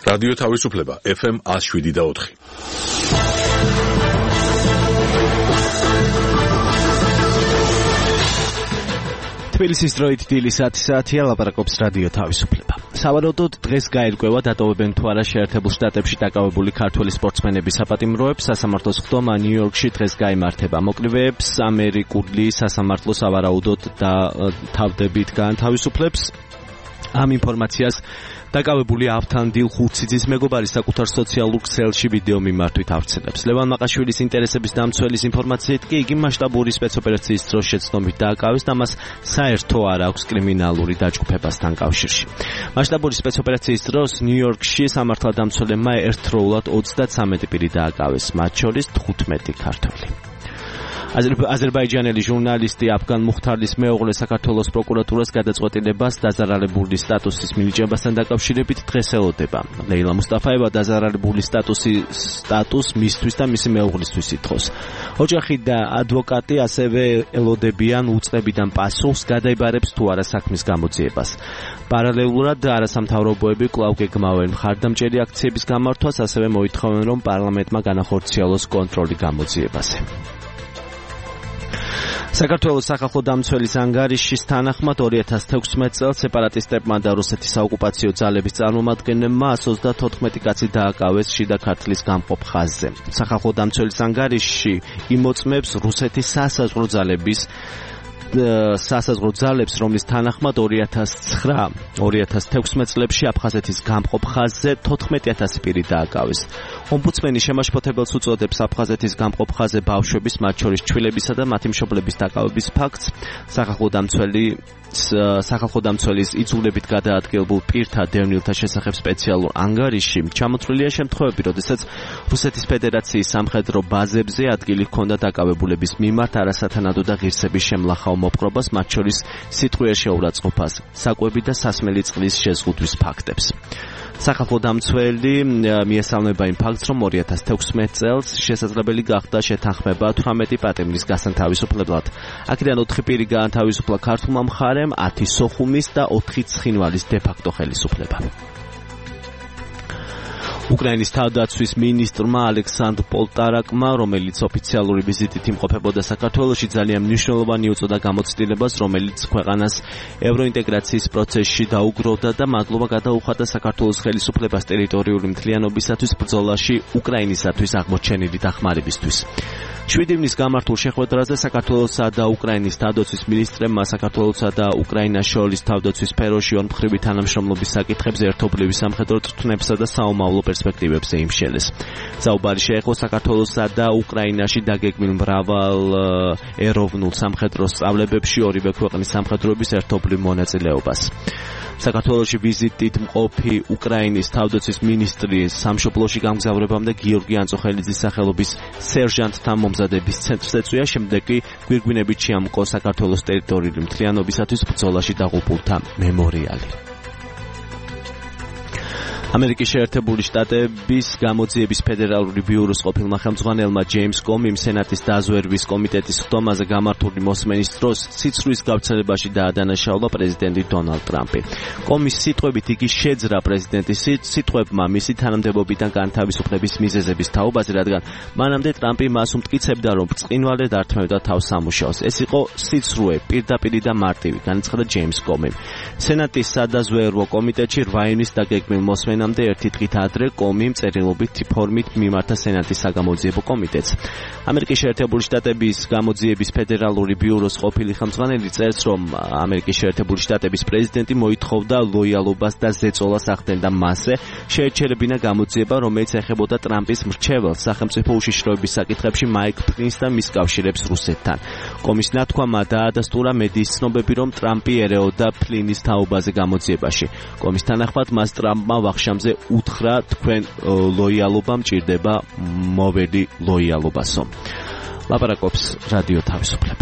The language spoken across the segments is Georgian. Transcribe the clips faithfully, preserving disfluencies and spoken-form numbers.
რადიო თავისუფლება ეფ ემ one oh seven და four. თბილისის დროით დილის ათი საათია, ლაპარაკობს რადიო თავისუფლება. სავარაუდოდ დღეს გაირკვევა დატოვებენ თუ არა შეერთებულ შტატებში დაკავებული ქართველი სპორტსმენების საპატიმროებს. სასამართლოს ხდომა ნიუ-იორკში დღეს გაიმართება. მოკლევეებს ამერიკული სასამართლო სავარაუდოდ და თავდებით გაანთავისუფლებს. ამ ინფორმაციას დაკავებული ავთანდილ ხურციძის მეგობარი საკუთარ სოციალურ ქსელში ვიდეო მიმართვით ავრცელებს. ლევან მაყაშვილის ინტერესების დამცველის ინფორმაციით კი იგი მასშტაბური სპეცოპერაციის დროს შეცდომით დააკავეს და მას საერთო არ აქვს კრიმინალური დაჯგუფებასთან კავშირში. მასშტაბური სპეცოპერაციის დროს ნიუ-იორკში სამართალდამცველებმა ერთდროულად ოცდათვრამეტი პირი დააკავეს, მათ შორის თხუთმეტი ქართველი. აზერბაიჯანელი ჟურნალისტი აფგან მუხთარლის მეუღლე საქართველოს პროკურატურას გადაწყვეტილებას დაზარალებული სტატუსის მინიჭებასთან დაკავშირებით დღეს ელოდება. ლეილა მუსტაფაევა დაზარალებული სტატუსის სტატუს მისთვის და მისი მეუღლისთვის ითხოვს. ოჯახი და ადვოკატი ასევე ელოდებიან უწყებიდან პასუხს, გადაიბარებს თუ არა საქმის გამოძიებას. პარალელურად არასამთავრობოები კვლავ გეგმავენ მხარდამჭერი აქციების გამართვას, ასევე მოითხოვენ, რომ პარლამენტმა განახორციელოს კონტროლი გამოძიებაზე. საქართველოს სახალხო დამცველის ანგარიშის თანახმად ორი ათას თექვსმეტ წელს სეპარატისტებმა და რუსეთის საოკუპაციო ძალების წარმომადგენლებმა one hundred fourteen კაცი დააკავეს შიდა ქართლის გამყოფ ხაზზე. სახალხო დამცველის ანგარიში იმოწმებს რუსეთის სასაზღვრო ძალების სასაზღვრო ძალებს, რომლის თანახმად ორი ათას ცხრა ორი ათას თექვსმეტ წლებში აფხაზეთის გამყოფ ხაზზე თოთხმეტი ათასი პირი დააკავეს. ომბუდსმენი შემაშფოთებელს უწოდებს აფხაზეთის გამყოფ ხაზზე ბავშვების, მათ შორის ჩვილებისა და მათი მშობლების დაკავების ფაქტს. სახალხო დამცველი სახალხო დამცველის იძულებით გადაადგილებულ პირთა დევნილთა შესახებ სპეციალურ ანგარიშში ჩამოთვლილია შემთხვევები, როდესაც რუსეთის ფედერაციის სამხედრო ბაზებზე ადგილი ჰქონდა დაკავებულების მიმართ არასათანადო და ღირსების შემლახაო მოპყრობას, მათ შორის სიტყვიერ შეურაცხყოფას, საკვები და სასმელი წყლის შეზღუდვის ფაქტებს. სახალხო დამცველი მიესალმება იმ ფაქტს, რომ ორი ათას თექვსმეტ წელს შესაძლებელი გახდა შეთანხმება თვრამეტი პატიმრის გასანთავისუფლებლად. აქედან ოთხი პირი გაანთავისუფლა ქართულმა მხარემ, ათი სოხუმის და ოთხი ცხინვალის დე-ფაქტო ხელისუფლებამ. უკრაინის თავდაცვის მინისტრმა ალექსანდრ პოლტარაკმა, რომელიც ოფიციალური ვიზიტით იმყოფებოდა საქართველოში, ძალიან მნიშვნელოვანი უწოდა გამოცდილებას, რომელიც ქვეყანას ევროინტეგრაციის პროცესში დაუგროვდა და მადლობა გადაუხადა საქართველოს ხელისუფლებას ტერიტორიული მთლიანობისათვის ბრძოლაში უკრაინისათვის აღმოჩენილი დახმარებისთვის. შვიდი ივნის გამართულ შეხვედრაზე საქართველოსა და უკრაინის თავდაცვის მინისტრებმა საქართველოსა და უკრაინას შორის თავდაცვის სფეროში ორმხრივი თანამშრომლობის საკითხებზე ერთობლივი სამხედრო წვრთნებსა და საომავლო პერსპექტივებზე იმშელეს. საუბარი შეეხო საქართველოსა და უკრაინაში დაგეგმილ მრავალ ეროვნულ სამხედრო სწავლებებში ორივე ქვეყნის სამხედროების ერთობლივ მონაწილეობას. საქართველოში ვიზიტით მყოფი უკრაინის თავდაცვის მინისტრის სამშობლოში გამგზავრებამდე გიორგი ანწოხელიძის სახელობის სერჟანტთა მომზადების ცენტრს ეწვია, შემდეგ კი გვირგვინებით შეამკო საქართველოს ტერიტორიული მთლიანობისათვის ბრძოლაში დაღუპულთა მემორიალი. ამერიკის შეერთებული შტატების გამოძიების ფედერალური ბიუროს ყოფილმა ხელმძღვანელმა ჯეიმს კომიმ სენატის დაზვერვის კომიტეტის ხდომაზე გამართული მოსმენის დროს სიცრუის გავრცელებაში დაადანაშაულა პრეზიდენტი დონალდ ტრამპი. კომის სიტყვებით იგი შეძრა პრეზიდენტის სიტყვებმა მისი თანამდებობიდან განთავისუფლების მიზეზების თაობაზე, რადგან მანამდე ტრამპი მას უმტკიცებდა, რომ ბრწყინვალე დართმევდა თავს სამუშაოს. ეს იყო სიცრუე, პირდაპირი და მარტივი, განაცხადა ჯეიმს კომიმ. სენატის სადაზვერვო კომიტეტში რვა ივნის დაგეგმილ მოსმენას ნამდე ერთი დღით ადრე კომიმ წერილობით ფორმით მიმართა სენატის საგამოძიებო კომიტეტს. ამერიკის შეერთებული შტატების გამოძიების ფედერალური ბიუროს ყოფილი ხელმძღვანელი წერს, რომ ამერიკის შეერთებული შტატების პრეზიდენტი მოითხოვდა ლოიალობას და ზეწოლას ახდენდა მასზე, შეეჩერებინა გამოძიება, რომელიც ეხებოდა ტრამპის მრჩეველს სახელმწიფო უშიშროების საკითხებში მაიკ პენსს და მის კავშირებს რუსეთთან. კომის ნათქვამმა დაადასტურა მედიის ცნობები, რომ ტრამპი ერეოდა ფლინის თაობაზე გამოძიებაში. კომის თანახმად მას ტრამპმა ვახშამზე უთხრა, თქვენ ლოიალობა მჭირდება, მოვედი ლოიალობასო. ლაპარაკობს რადიო თავისუფლება.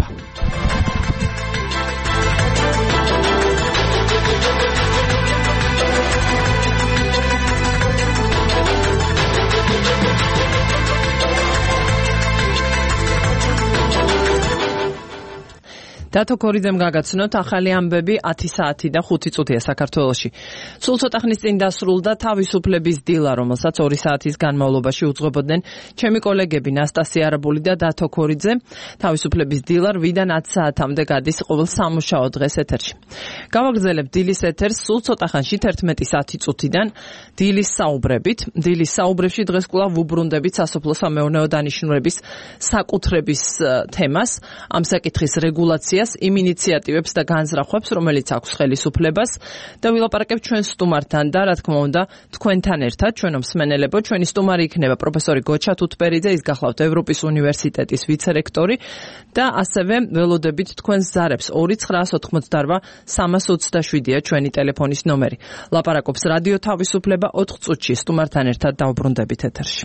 დათო ქორიძემ გაგაცნოთ ახალი ამბები ათი საათი და ხუთი წუთია საქართველოში. სულ ცოტა ხნის წინ დასრულდა თავისუფლების დილა, რომელსაც ორი საათის განმავლობაში უძღვებოდნენ ჩემი კოლეგები ნასტასია არაბული და დათო ქორიძე. თავისუფლების დილა რვიდან ათი საათამდე გადის ყოველ სამუშაო დღეს ეთერში. გავაგრძელებთ დილის ეთერს სულ ცოტა ხანში თერთმეტის ათი წუთიდან დილის საუბრებით. დილის საუბრებში დღეს კვლავ ვუბრუნდებით სასოფლო-სამეურნეო დანიშნულების საკუთრების თემას, ამ საკითხის რეგულაციას, იმ ინიციატივებს და განზრახვებს, რომელიც აქვს ხელისუფლებას და ვილაპარაკებ ჩვენ სტუმართან და რა თქმა უნდა თქვენთან ერთად, ჩვენო მსმენელებო, ჩვენი სტუმარი იქნება პროფესორი გოჩა თუთბერიძე, ის გახლავთ ევროპის უნივერსიტეტის ვიცე-რექტორი და ასევე ველოდებით თქვენს ზარებს ორი ცხრაას ოთხმოცდარვა სამას ოცდაშვიდია ჩვენი ტელეფონის ნომერი. ლაპარაკობს რადიო თავისუფლება ოთხ წუთში სტუმართან ერთად დავბრუნდებით ეთერში.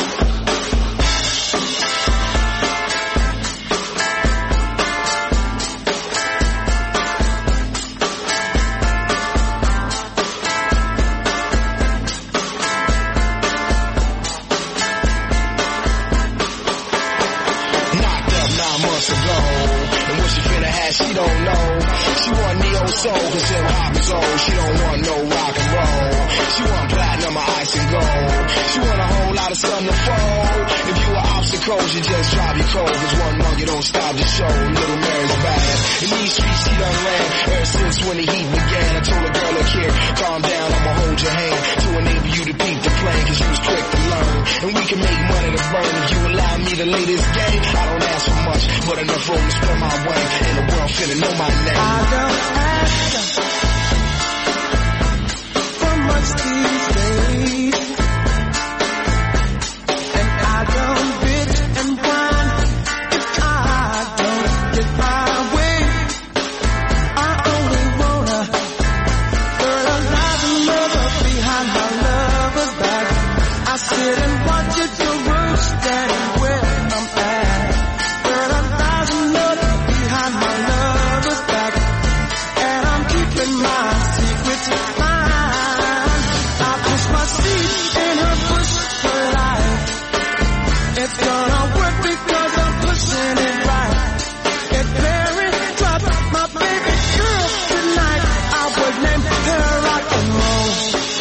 She don't know. She want neo soul, cause hip hop is old. She don't want no rock and roll. She want platinum or ice and gold. She want a whole lot of sun to fold. If you are obstacles, you just drive your cold. Cause one monkey don't stop the show. Little Mary's bad. In these streets she done ran ever since when the heat began. I told her, girl, look here, calm down, I'ma hold your hand to enable you to beat the plane, cause you was quick to learn. And we can make money to burn if you allow me to lay this game. I don't ask for much, but enough room to spread my way. And the world finna know my name. I don't ask for much these days, and I don't bitch and whine if I don't get my way. I only wanna fertilize another behind my lover's back. I sit and watch it till we're standing where I'm at. Fertilize another behind my lover's back, and I'm keeping my secret mine. I push my seat in her bush for life. It's gonna work because I'm pushing it right. Get married, drop my baby girl tonight. I would name her rock and roll.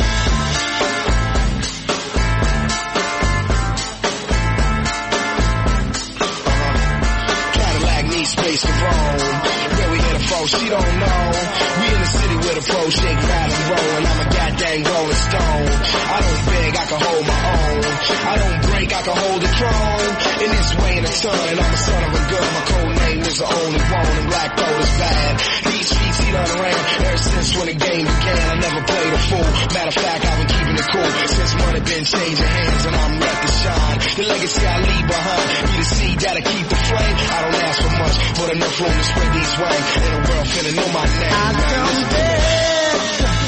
Cadillac needs space to roam. Where we hit a foe, she don't know. We in the city with a pro, shake, rattle, and roll, and I'm a goddamn rolling stone. I don't beg, I can hold my own. I don't break, I can hold the throne. In this way in a ton, and I'm a son of a gun. My code name is the only one, and black gold is bad. These streets he done ran ever since when the game began. I never played a fool. Matter of fact, I've been keeping it cool since money been changing hands, and I'm ready to shine. The legacy I leave behind, be the seed that'll keep the flame. I don't ask for much, but enough room to spread these wings. And the world finna know my name. I don't beg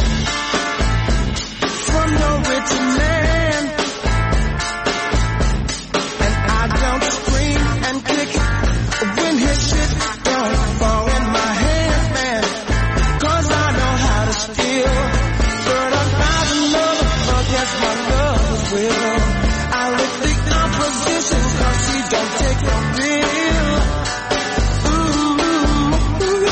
from no rich man, and I don't scream and kick when his shit don't fall in my hand, man. Cause I know how to steal, but a thousand love against my lover's will. I lick the opposition cause she don't take no bill. Ooh, ooh, ooh.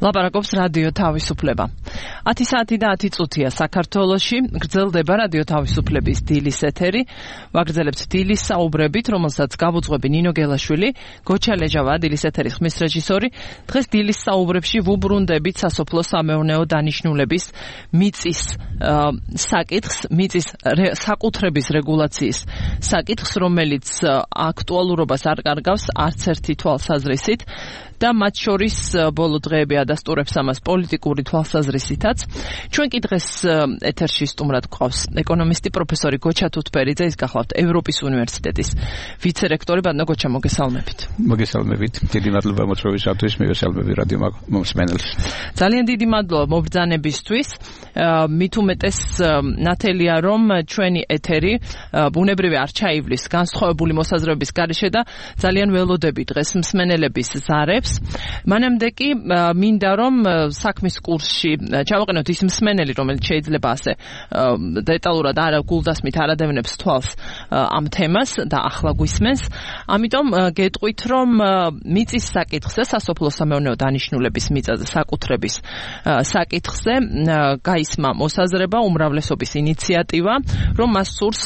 ლაპარაკობს რადიო თავისუფლება. ათი საათი და ათი წუთია საქართველოში, გრძელდება რადიო თავისუფლების დილის ეთერი. ვაგრძელებთ დილის საუბრებით, რომელსაც გავუძღვები ნინო გელაშვილი, გოჩა ლეჟავა, დილის ეთერის ხმის რეჟისორი. დღეს დილის საუბრებში ვუბრუნდებით სასოფლო-სამეურნეო დანიშნულების მიწის საკითხს, მიწის საკუთრების რეგულაციის საკითხს, რომელიც აქტუალურობას არ კარგავს არც ერთი თვალსაზრისით. და მათ შორის ბოლო დღეები ადასტურებს ამას პოლიტიკური თვალსაზრისითაც. ჩვენ კი დღეს ეთერში სტუმრად გვყავს ეკონომისტი პროფესორი გოჩა თუთბერიძე, ის გახლავთ ევროპის უნივერსიტეტის ვიცე-რექტორი. ბატონო გოჩა, მოგესალმებით. მოგესალმებით. დიდი მადლობა მოწვევისათვის, მივესალმები რადიო მომსმენელს. ძალიან დიდი მადლობა მობრძანებისთვის. მით უმეტეს ნათელია, რომ ჩვენი ეთერი ბუნებრივი არ ჩაივლის განსხვავებული მოსაზრებების გარეშე და ძალიან ველოდები დღეს მსმენელების ზარებს. მანამდე კი მინდა რომ საქმის კურსში ჩავაყენოთ ის მსმენელი, რომელიც შეიძლება ასე დეტალურად არა გულდასმით არ ადევნებს თვალს ამ თემას და ახლა გვისმენს. ამიტომ გეტყვით, რომ მიწის საკითხზე, სასოფლო-სამეურნეო დანიშნულების მიწაზე საკუთრების საკითხზე გაისმა მოსაზრება, უმრავლესობის ინიციატივა, რომ მას სურს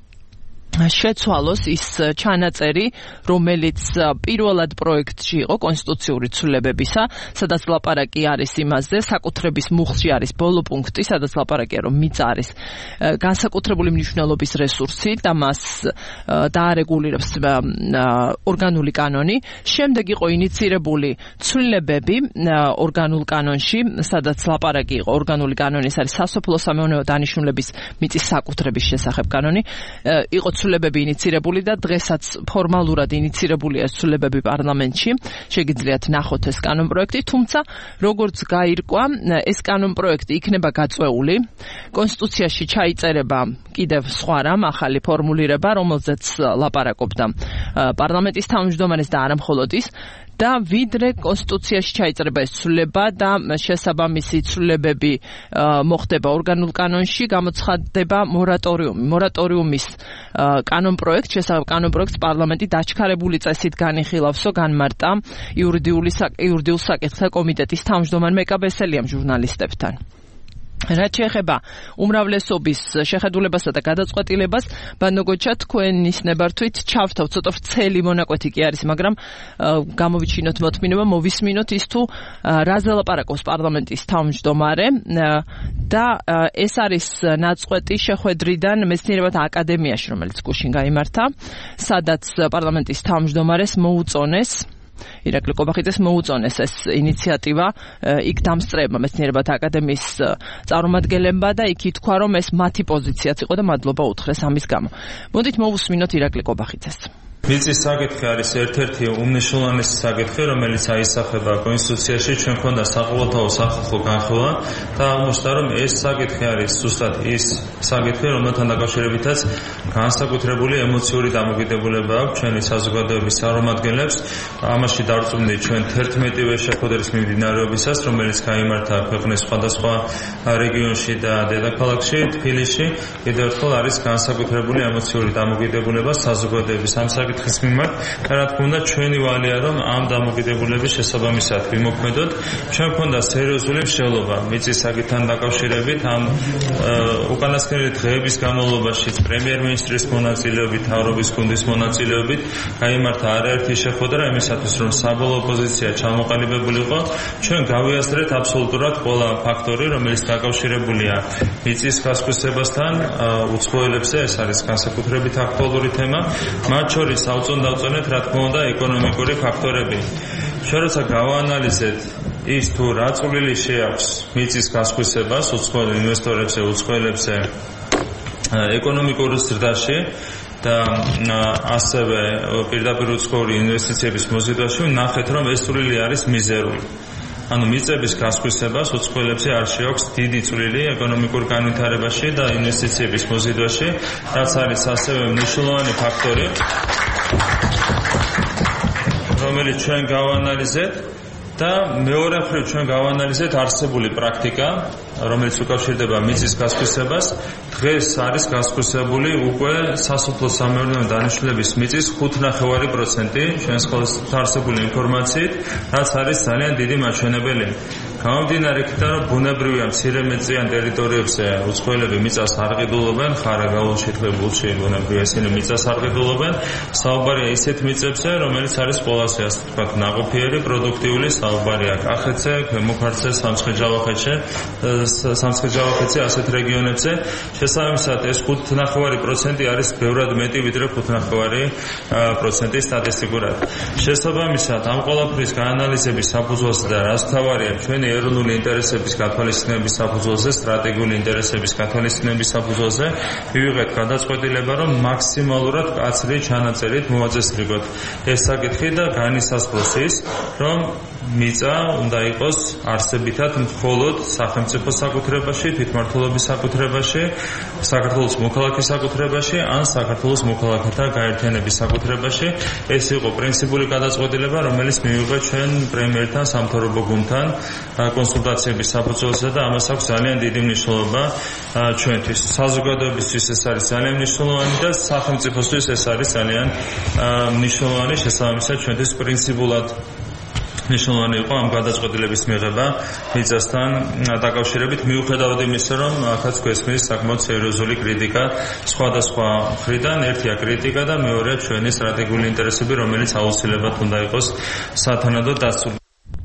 შეცვალოს ის ჩანაწერი, რომელიც პირველად პროექტში იყო კონსტიტუციური ცვლილებებისა, სადაც ლაპარაკი არის იმაზე, საკუთრების მუხლში არის ბოლო პუნქტი, სადაც ლაპარაკია, რომ მიწა არის განსაკუთრებული მნიშვნელობის რესურსი და მას დაარეგულირებს ორგანული კანონი. შემდეგ იყო ინიცირებული ცვლილებები ორგანულ კანონში, სადაც ლაპარაკი იყო, ორგანული კანონის არის სასოფლო-სამეურნეო დანიშნულების მიწის საკუთრების შესახებ კანონი. იყო ცვლილებები ინიცირებული და დღესაც ფორმალურად ინიცირებულია ცვლილებები პარლამენტში. შეგიძლიათ ნახოთ ეს კანონპროექტი, თუმცა როგორც გაირკვა, ეს კანონპროექტი იქნება გაწვეული. კონსტიტუციაში ჩაიწერება კიდევ სხვა რამ, ახალი ფორმულირება, რომელზეც ლაპარაკობდა პარლამენტის თავმჯდომარეს და არა მხოლოდ ის. და ვიდრე კონსტიტუციაში ჩაიწერება ეს ცვლილება და შესაბამისი ცვლილებები მოხდება ორგანულ კანონში, გამოცხადდება მორატორიუმი. მორატორიუმის კანონპროექტ, შესაბამის კანონპროექტს პარლამენტი დაჩქარებული წესით განიხილავსო, განმარტა იურიდიული იურიდიულ საკითხთა კომიტეტის თავმჯდომარე მეკაბესელიამ ჟურნალისტებთან. რაც შეეხება უმრავლესობის შეხედულებასა და გადაწყვეტილებას, ბატონო გოჩა, თქვენის ნებართვით ჩავთავ, ცოტა ვრცელი მონაკვეთი კი არის, მაგრამ გამოვიჩინოთ მოთმინება, მოვისმინოთ ის თუ რაზე ლაპარაკობს პარლამენტის თავმჯდომარე და ეს არის ნაწყვეტი შეხვედრიდან მეცნიერებათა აკადემიაში, რომელიც გუშინ გაიმართა, სადაც პარლამენტის თავმჯდომარეს მოუწონეს ირაკლი კობახიძეს მოუწონეს ეს ინიციატივა იქ დამსწრეებმა მეცნიერებათა აკადემიის წარმომადგენლებმა და იქ ითქვა, რომ ეს მათი პოზიციაც იყო და მადლობა უთხრეს ამის გამო. მოდით მოვუსმინოთ ირაკლი კობახიძეს. მიწის საკითხი არის ერთ-ერთი უმნიშვნელოვანესი საკითხი, რომელიც აისახება კონსტიტუციაში. ჩვენ ქონდა საყოველთაო სახალხო განხილვა და აღმოჩნდა, რომ ეს საკითხი არის ზუსტად ის საკითხი, რომელთან დაკავშირებითაც განსაკუთრებული ემოციური დამოკიდებულება აქვს ჩვენი საზოგადოების წარმომადგენლებს. ამაში დარწმუნდი ჩვენ თერთმეტივე შეხვედრის მიმდინარეობისას, რომელიც გაიმართა ქვეყნის სხვადასხვა რეგიონში და დედაქალაქში, თბილისში. კიდევ ერთხელ არის განსაკუთრებული ემოციური დამოკიდებულება საზოგადოების ამ საკითხის მიმართ. რა თქმა უნდა, ჩვენი ვალია, რომ ამ დამოკიდებულების შესაბამისად ვიმოქმედოთ. ჩვენ ქონდა სერიოზული მსჯელობა მიწის საკითხთან დაკავშირებით. ამ უკანასკნელი დღეების განმავლობაში პრემიერ-მინისტრის მონაწილეობით, მთავრობის გუნდის მონაწილეობით გაიმართა არაერთი შეხვედრა იმისათვის, რომ საბოლოო პოზიცია ჩამოყალიბებულიყო. ჩვენ გავიაზრეთ აბსოლუტურად ყველა ფაქტორი, რომელიც დაკავშირებულია მიწის გასხვისებასთან, უცხოელებზე. ეს არის განსაკუთრებით აქტუალური თემა. მათ შორის ავწონ-დავწონეთ, რა თქმა უნდა, ეკონომიკური ფაქტორები. ჩვენ როცა გავაანალიზეთ ის თუ რა წვლილი შეაქვს მიწის გასხვისებას უცხოელ ინვესტორებზე, უცხოელებზე ეკონომიკურ ზრდაში და ასევე პირდაპირ უცხოური ინვესტიციების მოზიდვაში, ნახეთ, რომ ეს წვლილი არის მიზერული. ანუ მიწების გასხვისებას უცხოელებზე არ შეაქვს დიდი წვლილი ეკონომიკურ განვითარებაში და ინვესტიციების მოზიდვაში, რაც არის ასევე მნიშვნელოვანი ფაქტორი, რომელიც ჩვენ გავაანალიზეთ და მეორე მხრივ ჩვენ გავაანალიზეთ არსებული პრაქტიკა, რომელიც უკავშირდება მიწის გასხვისებას. დღეს არის გასხვისებული უკვე სასოფლო-სამეურნეო დანიშნულების მიწის ხუთ ნახევარი პროცენტი ჩვენს ხელთ არსებული ინფორმაციით, რაც არის ძალიან დიდი მაჩვენებელი. გამომდინარე იქიდან, რომ ბუნებრივია მცირე მეტწიან ტერიტორიებზე უცხოელები მიწას არ ყიდულობენ, ხარაგაულ შეთლებულში ბუნებრივია ისინი მიწას არ ყიდულობენ, საუბარია ისეთ მიწებზე, რომელიც არის ყველაზე ასე ვთქვათ ნაყოფიერი, პროდუქტიული, საუბარია კახეთზე, ქვემო ქართლზე, სამცხე-ჯავახეთში, სამცხე-ჯავახეთზე ასეთ რეგიონებზე. შესაბამისად ეს ხუთ ნახევარი პროცენტი არის ბევრად მეტი ვიდრე ხუთ ნახევარი პროცენტი სტატისტიკურად. შესაბამისად ამ ყველაფრის გაანალიზების საფუძველზე და რაც თავარია ჩვენი ეროვნული ინტერესების გათვალისწინების საფუძველზე, სტრატეგიული ინტერესების გათვალისწინების საფუძველზე მივიღეთ გადაწყვეტილება, რომ მაქსიმალურად კაცრი ჩანაწერით მოვაწესრიგოთ ეს საკითხი და განისაზღვროს ის, რომ მიწა უნდა იყოს არსებითად მხოლოდ სახელმწიფოს საკუთრებაში, თვითმმართველობის საკუთრებაში, საქართველოს მოქალაქის საკუთრებაში ან საქართველოს მოქალაქეთა გაერთიანების საკუთრებაში. ეს იყო პრინციპული გადაწყვეტილება, რომელიც მივიღეთ ჩვენ პრემიერთან, სამთავრობო გუნდთან კონსულტაციების საფუძველზე და ამას აქვს ძალიან დიდი მნიშვნელობა ჩვენთვის. საზოგადოებისთვის ეს არის ძალიან მნიშვნელოვანი და სახელმწიფოსთვის ეს არის ძალიან მნიშვნელოვანი. შესაბამისად ჩვენთვის პრინციპულად მნიშვნელოვანი იყო ამ გადაწყვეტილების მიღება მიწასთან დაკავშირებით, მიუხედავად იმისა, რომ ახაც გვესმის საკმაოდ სერიოზული κρიტიკა სხვადასხვა მხრიდან. ერთია კრიტიკა და მეორეა ჩვენი სტრატეგიული ინტერესები, რომელიც აუცილებლად უნდა იყოს სათანადო დასწრებული.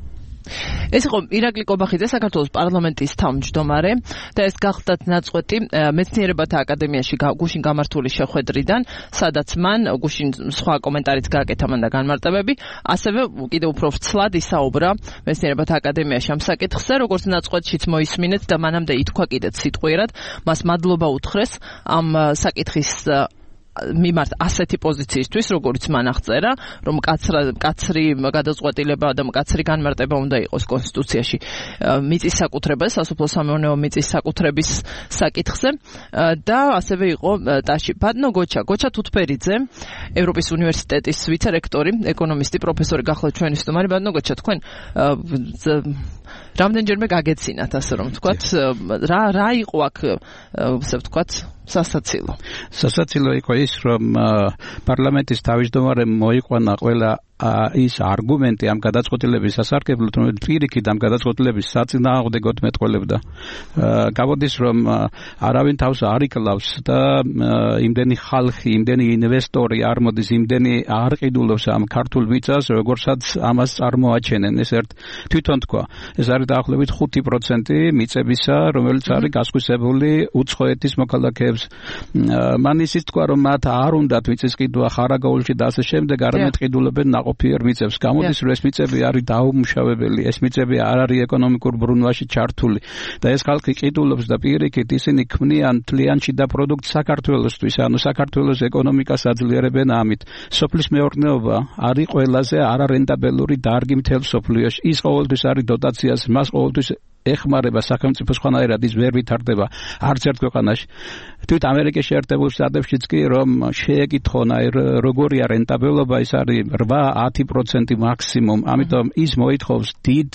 ეს იყო ირაკლი კობახიძე, საქართველოს პარლამენტის თავმჯდომარე და ეს გახლდათ ნაწყვეტი მეცნიერებათა აკადემიაში გუშინ გამართული შეხვედრიდან, სადაც მან გუშინ სხვა კომენტარიც გააკეთა მან და განმარტებები, ასევე კიდევ უფრო ვრცლად ისაუბრა მეცნიერებათა აკადემიაში ამ საკითხზე, როგორც ნაწყვეტშიც მოისმინეთ და მანამდე ითქვა კიდეც სიტყვიერად, მას მადლობა უთხრეს ამ საკითხის მიმართ ასეთი პოზიციისთვის, როგორც მან აღწერა, რომ კაცრი გადაწყვეტილება და მკაცრი განმარტება უნდა იყოს კონსტიტუციაში მიწის საკუთრება, სასოფლო-სამეურნეო მიწის საკუთრების საკითხზე და ასევე იყო ტაში ბატონო გოჩა, გოჩა თუთფერიძე, ევროპის უნივერსიტეტის ვიცე-რექტორი, ეკონომისტი, პროფესორი გახლავთ ჩვენი სტუმარი. ბატონო გოჩა, თქვენ რამდენჯერმე გაგეცინათ, ასე რომ ვთქვათ, რა რა იყო აქ, ასე ვთქვათ, სასაცილო. სასაცილო იყო ის, რომ პარლამენტის თავმჯდომარემ მოიყვანა ყველა ის არგუმენტი ამ გადაწყვეტილების სასარგებლოდ, რომელიც პირიქით ამ გადაწყვეტილების საწინააღმდეგოდ მეტყველებდა. გამოდის, რომ არავინ თავს არ იკლავს და იმდენი ხალხი, იმდენი ინვესტორი არ მოდის, იმდენი არ ყიდულობს ამ ქართულ მიწას, როგორცაც ამას წარმოაჩენენ. ეს ერთ თვითონ თქვა, ეს არის დაახლოებით ხუთი პროცენტი მიწებისა, რომელიც არის გასხვისებული უცხოეთის მოქალაქეებს. მან ისიც თქვა, რომ მათ არ უნდათ მიწის ყიდვა ხარაგაულში და ასე შემდეგ, არამედ ყიდულებენ ყოფიერ მიწებს. გამოდის, რომ ეს მიწები არის დაუმუშავებელი, ეს მიწები არ არის ეკონომიკურ ბრუნვაში ჩართული და ეს ხალხი ყიდულობს და პირიქით ისინი ქმნიან მთლიან შიდა პროდუქტს საქართველოსთვის, ანუ საქართველოს ეკონომიკას აძლიერებენ ამით. სოფლის მეურნეობა არის ყველაზე არარენტაბელური დარგი მთელ სოფლიოში. ის ყოველთვის არის დოტაციას, მას ყოველთვის ეხმარება სახელმწიფოს ხანაერად, ის ვერ ვითარდება არც ერთ ქვეყანაში. თვით ამერიკის შეერთებულ შტატებშიც კი რომ შეეკითხონ აი როგორია რენტაბელობა, ის არის რვა ათი პროცენტი მაქსიმუმ. ამიტომ ის მოითხოვს დიდ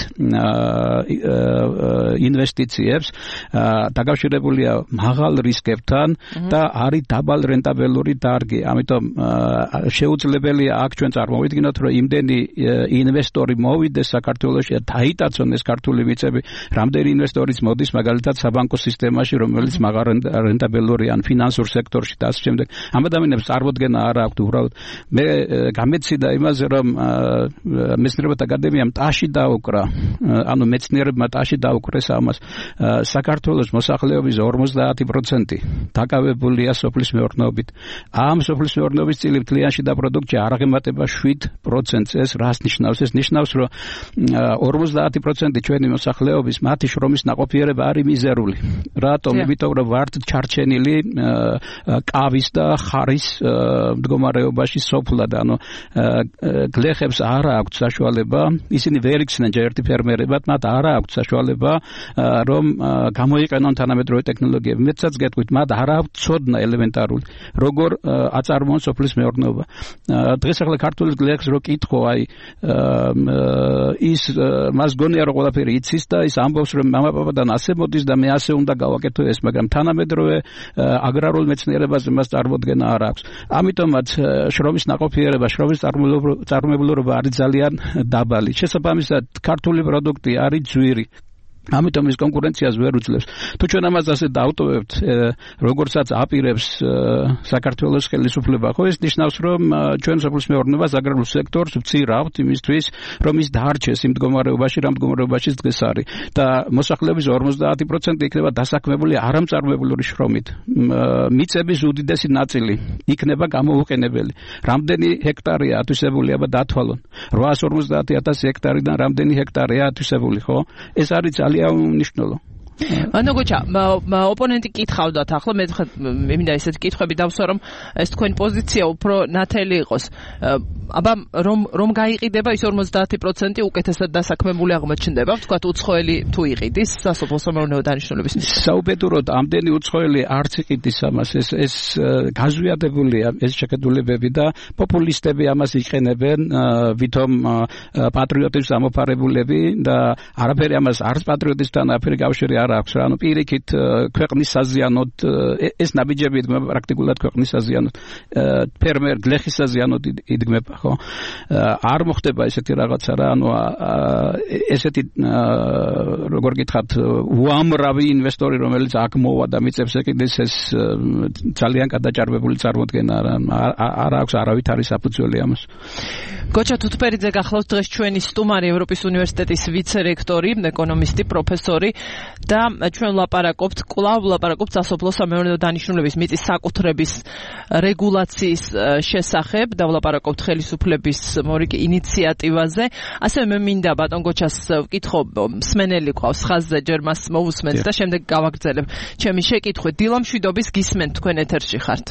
ინვესტიციებს, დაკავშირებულია მაღალ რისკებთან და არის დაბალ რენტაბელური დარგი. ამიტომ შეუძლებელია აქ ჩვენ წარმოვიდგინოთ, რომ იმდენი ინვესტორი მოვიდეს საქართველოში, დაიტაცონ ეს ქართული მიწები. რამდენი ინვესტორიც მოდის მაგალითად საბანკო სისტემაში, რომელიც მაღალ რენტაბელური ან ფინანსურ სექტორში და ასე შემდეგ. ამ ადამიანებს წარმოდგენა არ აქვთ უბრალოდ. მე გამეციდა იმაზე, რომ მეცნიერებათა აკადემიამ ტაში დაუკრა, ანუ მეცნიერებმა ტაში დაუკრეს ამას. საქართველოს მოსახლეობის ორმოცდაათი პროცენტი დაკავებულია სოფლის მეურნეობით. ამ სოფლის მეურნეობის წილი მთლიანში და პროდუქტში არ აღემატება შვიდ პროცენტს. ეს რას ნიშნავს? ეს ნიშნავს, რომ ორმოცდაათი პროცენტი ჩვენი მოსახლეობის მათი შრომის ნაყოფიერება არის მიზერული. რატომ? იმიტომ რომ ვართ ჩარჩენილი კავის და ხარის მდგომარეობაში სოფლად, ანუ გლეხებს არ აქვთ საშუალება, ისინი ვერ იქცნენ ჯერ ერთი ფერმერებად, მათ არ აქვთ საშუალება რომ გამოიყენონ თანამედროვე ტექნოლოგიები. მეცაც გეტყვით, მათ არ აქვთ ცოდნა ელემენტარული, როგორ აწარმოონ სოფლის მეურნეობა. დღეს ახლა ქართული გლეხს რო კითხო, აი ის მას გონია რომ ყველაფერი იცის და ის ამბობს რომ მამაპაპადან ასე მოდის და მე ასე უნდა გავაკეთო ეს, მაგრამ თანამედროვე აგრარულ მეცნიერებაზე მას წარმოდგენა არ აქვს. ამიტომაც შრომის ნაყოფიერება, შრომის წარმომავლობა არის ძალიან დაბალი. შესაბამისად, ქართული პროდუქტი არის ძვირი. ამიტომ ის კონკურენციას ვერ უძლებს. თუ ჩვენ ამას ასე დავტოვებთ, როგორცაც აპირებს საქართველოს ხელისუფლება, ხო, ეს ნიშნავს, რომ ჩვენ სოფლის მეურნეობას აგრარულ სექტორს ვცირავთ იმისთვის, რომ ის დაარჩეს იმ მდგომარეობაში, რა მდგომარეობაშიც დღეს არის. და მოსახლეობის ორმოცდაათი პროცენტი იქნება დასაქმებული არამწარმოებელური შრომით. მიწების უდიდესი ნაწილი იქნება გამოუყენებელი. რამდენი ჰექტარია ათვისებული, აბა დათვალონ. რვაას ორმოცდაათი ათასი ჰექტარიდან რამდენი ჰექტარია ათვისებული, ხო? ეს არის ძალიან უნიშნელო. ანუ გოჩა, ოპონენტი კითხავდათ ახლა მე მინდა ესეთ კითხვები დავსვა, რომ ეს თქვენი პოზიცია უფრო ნათელი იყოს. აბა რომ რომ გაიყიდება ის ორმოცდაათი პროცენტი უკეთესად დასაქმებული აღმოჩნდება, ვთქვათ უცხოელი თუ იყიდის სასოფლო-სამეურნეო დანიშნულების. საუბედუროდ ამდენი უცხოელი არც იყიდის ამას, ეს ეს გაზვიადებულია ეს შეხედულებები და პოპულისტები ამას იყენებენ, ვითომ პატრიოტებს ამოფარებულები და არაფერი ამას არც პატრიოტისთან არაფერი კავშირი არ აქვს რა, ანუ პირიქით ქვეყნის საზიანოდ ეს ნაბიჯები იდგმება პრაქტიკულად ქვეყნის საზიანოდ, ფერმერ გლეხის საზიანოდ იდგმება, ხო? არ მოხდება ესეთი რაღაცა რა, ანუ ესეთი როგორ გითხრათ, უამრავი ინვესტორი, რომელიც აქ მოვა და მიწებს ეკიდეს, ეს ძალიან გადაჭარბებული წარმოდგენა რა, არ აქვს არავითარი საფუძველი ამას. გოჩა თუთფერიძე გახლავთ დღეს ჩვენი სტუმარი, ევროპის უნივერსიტეტის ვიცე-რექტორი, ეკონომისტი, პროფესორი და ჩვენ ვლაპარაკობთ, კვლავ ვლაპარაკობთ სასოფლო-სამეურნეო დანიშნულების მიწის საკუთრების რეგულაციის შესახებ და ვლაპარაკობთ ხელისუფლების მორიგი ინიციატივაზე. ასევე მე მინდა ბატონ გოჩას ვკითხო, მსმენელი ყავს ხაზზე, ჯერ მას მოვუსმენთ და შემდეგ გავაგრძელებ ჩემი შეკითხვით. დილამშვიდობის, გისმენთ, თქვენ ეთერში ხართ.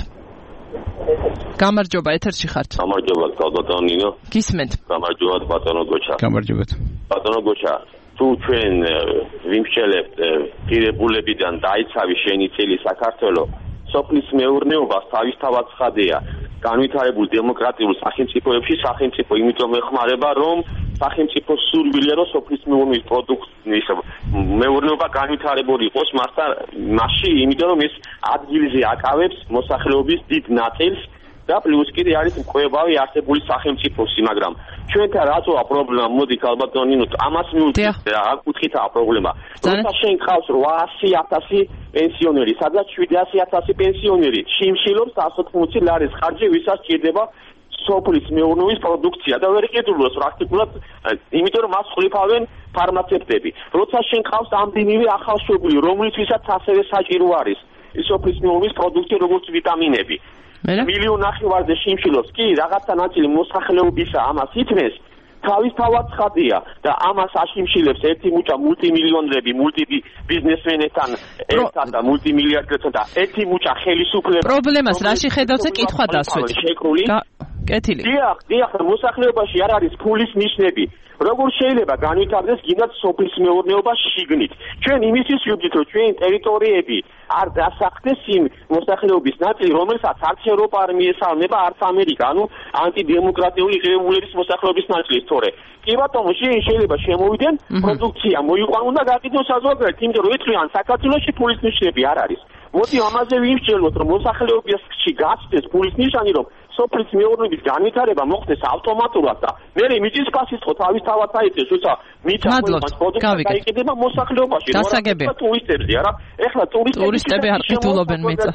გამარჯობა, ეთერში ხართ. გამარჯობა, ბატონო ნინო. გისმენთ. გამარჯობა, ბატონო გოჩა. გამარჯობა. ბატონო გოჩა, თუ ჩვენ ვიმსჯელებთ ღირებულებიდან დაიცავი შენი წილი საქართველო, სოფლის მეურნეობას თავისთავად ცხადია. განვითარებულ დემოკრატიულ სახელმწიფოებში სახელმწიფო იმიტომ ეხმარება, რომ სახელმწიფო სურვილია, რომ სოფლის მეურნეობის პროდუქციის მეურნეობა განვითარებული იყოს, მასთან მასში, იმიტომ რომ ეს ადგილზე აკავებს მოსახლეობის დიდ ნაწილს და პლუს კიდე არის მკვლევარი არსებული სახელმწიფოსი, მაგრამ ჩვენთან რატოა პრობლემა? მოდი ალბათ ნინო, ამას მივუძღვით რა კუთხითაა პრობლემა. როცა შენ ყავს რვაასი ათასი პენსიონერი, სადაც შვიდასი ათასი პენსიონერი შიმშილობს ასოთხმოცი ლარის ხარჯი, ვისაც სჭირდება სოფლის მეურნეობის პროდუქცია და ვერ იყიდულოს პრაქტიკულად, იმიტომ რომ მას ხლიფავენ ფარმაცევტები. როცა შენ ყავს ამდენივე ახალშობილი, რომლისთვისაც ასევე საჭირო არის სოფლის მეურნეობის პროდუქცია, როგორც ვიტამინები. მილიონ ნახევარზე შიმშილობს, კი რაღაცა ნაწილი მოსახლეობისა ამას ითმეს, თავისთავად ცხადია და ამას აშიმშილებს ერთი მუჭა მულტიმილიონრები, მულტიბიზნესმენებთან ერთად და მულტიმილიარდერთან და ერთი მუჭა ხელისუფლება. პრობლემას რაში ხედავთ და კითხვა დასვით? შეკრული. კეთილი. დიახ, დიახ, მოსახლეობაში არ არის ფულის ნიშნები. როგორ შეიძლება განვითარდეს გინდათ სოფლის მეურნეობა შიგნით? ჩვენ იმისთვის ვიბრძვით, რომ ჩვენი ტერიტორიები არ დასახდეს იმ მოსახლეობის ნაწილი, რომელსაც არც ევროპა არ მიესალმება, არც ამერიკა, ანუ ანტიდემოკრატიული ღირებულების მოსახლეობის ნაწილი, თორე კი ბატონო, შეიძლება შემოვიდნენ, პროდუქცია მოიყვანონ და გაყიდონ საზოგადოებრივ, იმიტომ რომ ეთქვიან საქართველოში ფულის ნიშნები არ არის. მოდი ამაზე ვიმსჯელოთ, რომ მოსახლეობაში გაცდეს ფულის ნიშანი, რომ სოფლის მეურნეობის განვითარება მოხდეს ავტომატურად და მე მიწის ფასისწყო თავისთავად აიწეს, როცა მიწა პროდუქტი გაიყიდება მოსახლეობაში, რა ტურისტებზე, არა? ეხლა ტურისტები არ ყიდულობენ მიწას.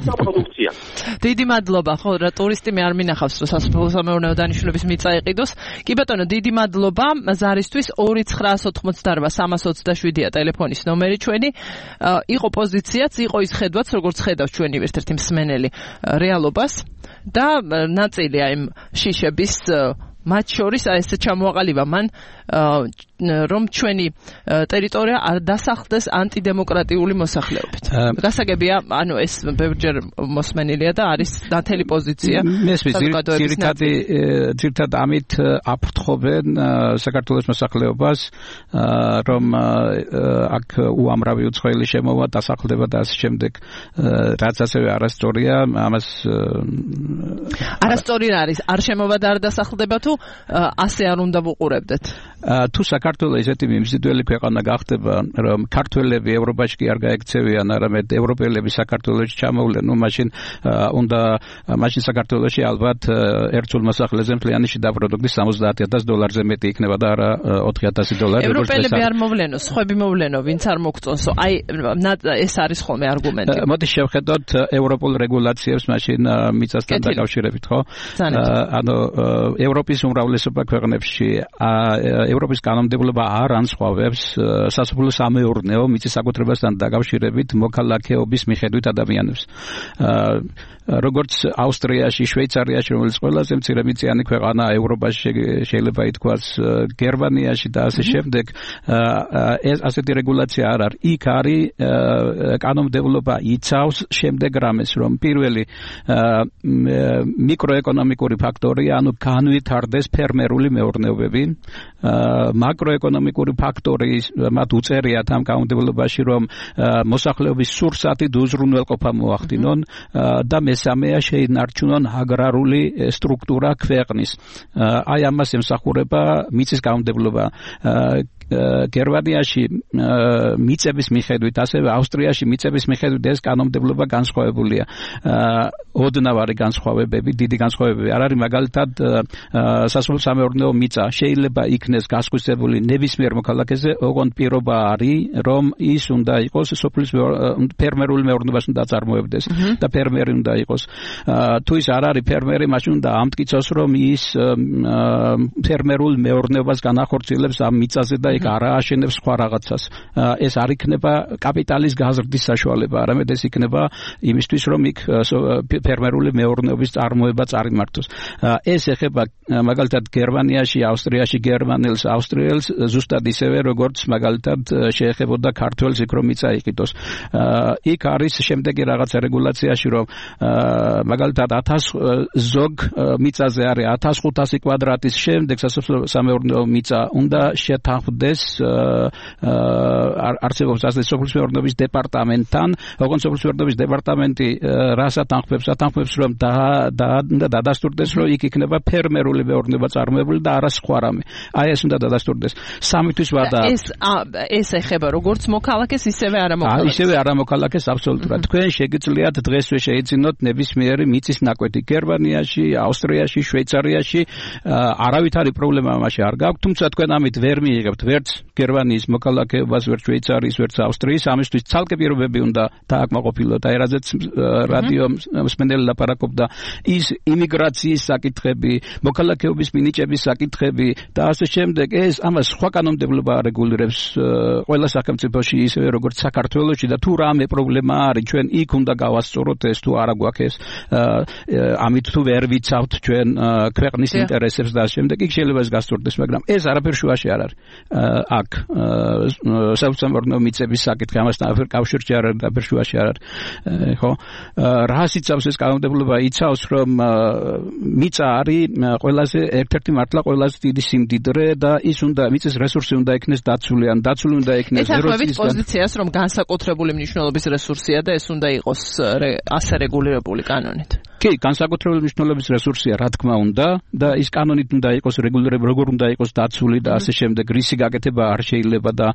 დიდი მადლობა, ხო, რა ტურისტი მე არ მინახავს, რომ სასოფლო-სამეურნეო დანიშნულების მიწა იყიდოს. კი ბატონო, დიდი მადლობა ზარისთვის. ორი ცხრაას ოცდაოთხმოცდაარბა სამას ოცდაშვიდია ტელეფონის ნომერი ჩვენი. იყო პოზიციაც, იყო ის ხედვაც, როგორც ხედავს ჩვენი ერთ-ერთი მსმენელი რეალობას და ნაწილია იმ შიშების მათ შორის ეს ჩამოაყალიბა მან რომ ჩვენი ტერიტორია არ დასახლდეს ანტიდემოკრატიული მოსახლეობით. გასაგებია, ანუ ეს ბევრჯერ მოსმენილია და არის ნათელი პოზიცია. ძირითადი ძირითად ამით აფრთხობენ საქართველოს მოსახლეობას, რომ აქ უამრავი უცხოელი შემოვა, დასახლდება და ასე შემდეგ, რაც ასევე არასწორია, ამას არასწორი არის, არ შემოვა და არ დასახლდება თუ ასე არ უნდა ვუყურებდეთ. თუ საქართველოს ესეთი მიმზიდველი ქვეყანა გახდება, რომ ქართველები ევროპაში კი არ გაექცევიან, არამედ ევროპელები საქართველოში ჩამოვლენ, ну მაშინ უნდა მაშინ საქართველოში ალბათ ერთულ მოსახლეზე მთლიანში დაპროდუქტი სამოცდაათი ათასი დოლარზე მეტი იქნება და არა ოთხი ათასი დოლარი. ევროპელები არ მოვლენო, სხვები მოვლენო, ვინც არ მოგწონსო. აი ეს არის ხოლმე არგუმენტი. მოდი შევხედოთ ევროპულ რეგულაციებს მაშინ მიწასთან დაკავშირებით, ხო? ანუ ევროპის უმრავლესობა ქვეყნებში ევროპის კანონმდებლობა არ ანსხვავებს სასოფლო სამეურნეო მიწის საკუთრებასთან დაკავშირებით მოქალაქეობის მიხედვით ადამიანებს. როგორც ავსტრიაში, შვეიცარიაში, რომელიც ყველაზე მცირემიწიანი ქვეყანა ევროპაში შეიძლება ითქვას, გერმანიაში და ასე შემდეგ, ეს ასეთი რეგულაცია არ არის. იქ არის კანონმდებლობა იცავს შემდეგ რამეს, რომ პირველი მიკროეკონომიკური ფაქტორი, ანუ განვითარდეს ფერმერული მეურნეობები, მაკროეკონომიკური ფაქტორი მათ უწერიათ ამ კანონმდებლობაში, რომ მოსახლეობის სურსათი უზრუნველყოფა მოახდინონ და მესამეა შეინარჩუნონ აგრარული სტრუქტურა ქვეყნის. აი ამას ემსახურება მიწის კანონმდებლობა. გერმანიაში მიწების მიხედვით, ასევე ავსტრიაში მიწების მიხედვით ეს კანონმდებლობა განსხვავებულია. ოდნავ არის განსხვავებები, დიდი განსხვავებები არ არის. მაგალითად, სასოფლო სამეურნეო მიწა შეიძლება იქნეს გასხვისებული ნებისმიერ მოქალაქეზე, ოღონდ პირობა არის, რომ ის უნდა იყოს სოფლის ფერმერული მეურნეობას უნდა აწარმოებდეს და ფერმერი უნდა იყოს. თუ ის არ არის ფერმერი, მაშინ უნდა ამტკიცოს, რომ ის ფერმერულ მეურნეობას განახორციელებს ამ მიწაზე და იქ არ ააშენებს სხვა რაღაცას. ეს არ იქნება კაპიტალის გაზრდის საშუალება, არამედ ეს იქნება იმისთვის, რომ იქ ფერმერული მეურნეობის წარმოება წარიმართოს. ეს ეხება მაგალითად გერმანიაში, ავსტრიაში გერმანელს, ავსტრიელს ზუსტად ისევე, როგორც მაგალითად შეეხებოდა ქართველს იქ რომ მიწა იყიდოს. იქ არის შემდეგი რაღაცა რეგულაციაში, რომ მაგალითად ათას ზოგ მიწაზე არის ათას ხუთასი კვადრატის შემდეგ სასოფლო სამეურნეო მიწა უნდა შეთანხმდეს არსებობს ასე სოფლის მეურნეობის დეპარტამენტთან, ოღონდ სოფლის მეურნეობის დეპარტამენტი რას ათანხმებს, ათანხმებს რომ და დადასტურდეს, რომ იქ იქნება ფერმერული მეურნეობა წარმოებული და არა სხვა რამე. აი ეს უნდა დადასტურდეს. სამი თვის ვადა ეს ეს ეხება როგორც მოქალაქეს, ისევე არა მოქალაქეს. ისევე არა მოქალაქეს აბსოლუტურად. თქვენ შეგიძლიათ დღესვე შეეძინოთ ნებისმიერი მიწის ნაკვეთი გერმანიაში, ავსტრიაში, შვეიცარიაში, არავით არის პრობლემა ამაში არ გაქვთ, თუმცა თქვენ ამით ვერ მიიღებთ ვერც გერმანიის მოქალაქეობას, ვერც შვეიცარიის, ვერც ავსტრიის, ამისთვის ცალკე პირობები უნდა დააკმაყოფილოთ. აი რაზეც რადიო მსმენელი ლაპარაკობდა, ის იმიგრაციის საკითხები, მოქალაქეობის მინიჭების საკითხები და ასე შემდეგ, ეს ამას სხვა კანონმდებლობა არეგულირებს ყველა სახელმწიფოში, ისევე როგორც საქართველოში და თუ რამე პრობლემა არის, ჩვენ იქ უნდა გავასწოროთ ეს თუ არა გვაქვს ეს, ამით თუ ვერ ვიცავთ ჩვენ ქვეყნის ინტერესებს და ასე შემდეგ, იქ შეიძლება ეს გასწორდეს, მაგრამ ეს არაფერ შუაში არ არის. აქ სასოფლო მიწების საკითხი ამასთან არაფერ კავშირში არ არის, არაფერ შუაში არ არის. ხო? რას იცავს ეს კანონმდებლობა? იცავს, რომ მიწა არის ყველაზე ერთ-ერთი მართლა ყველაზე დიდი სიმდიდრე და ის უნდა მიწის რესურსი უნდა იქნეს დაცული, ან დაცული უნდა იქნეს ეროვნულ პოზიციას, რომ განსაკუთრებული მნიშვნელობის რესურსია და ეს უნდა იყოს ასე რეგულირებული კანონით. კი, განსაკუთრებული მნიშვნელობის რესურსია, რა თქმა უნდა, და ის კანონით უნდა იყოს რეგულირებული, როგორ უნდა იყოს დაცული და ასე შემდეგ. რისი გაკეთება არ შეიძლება და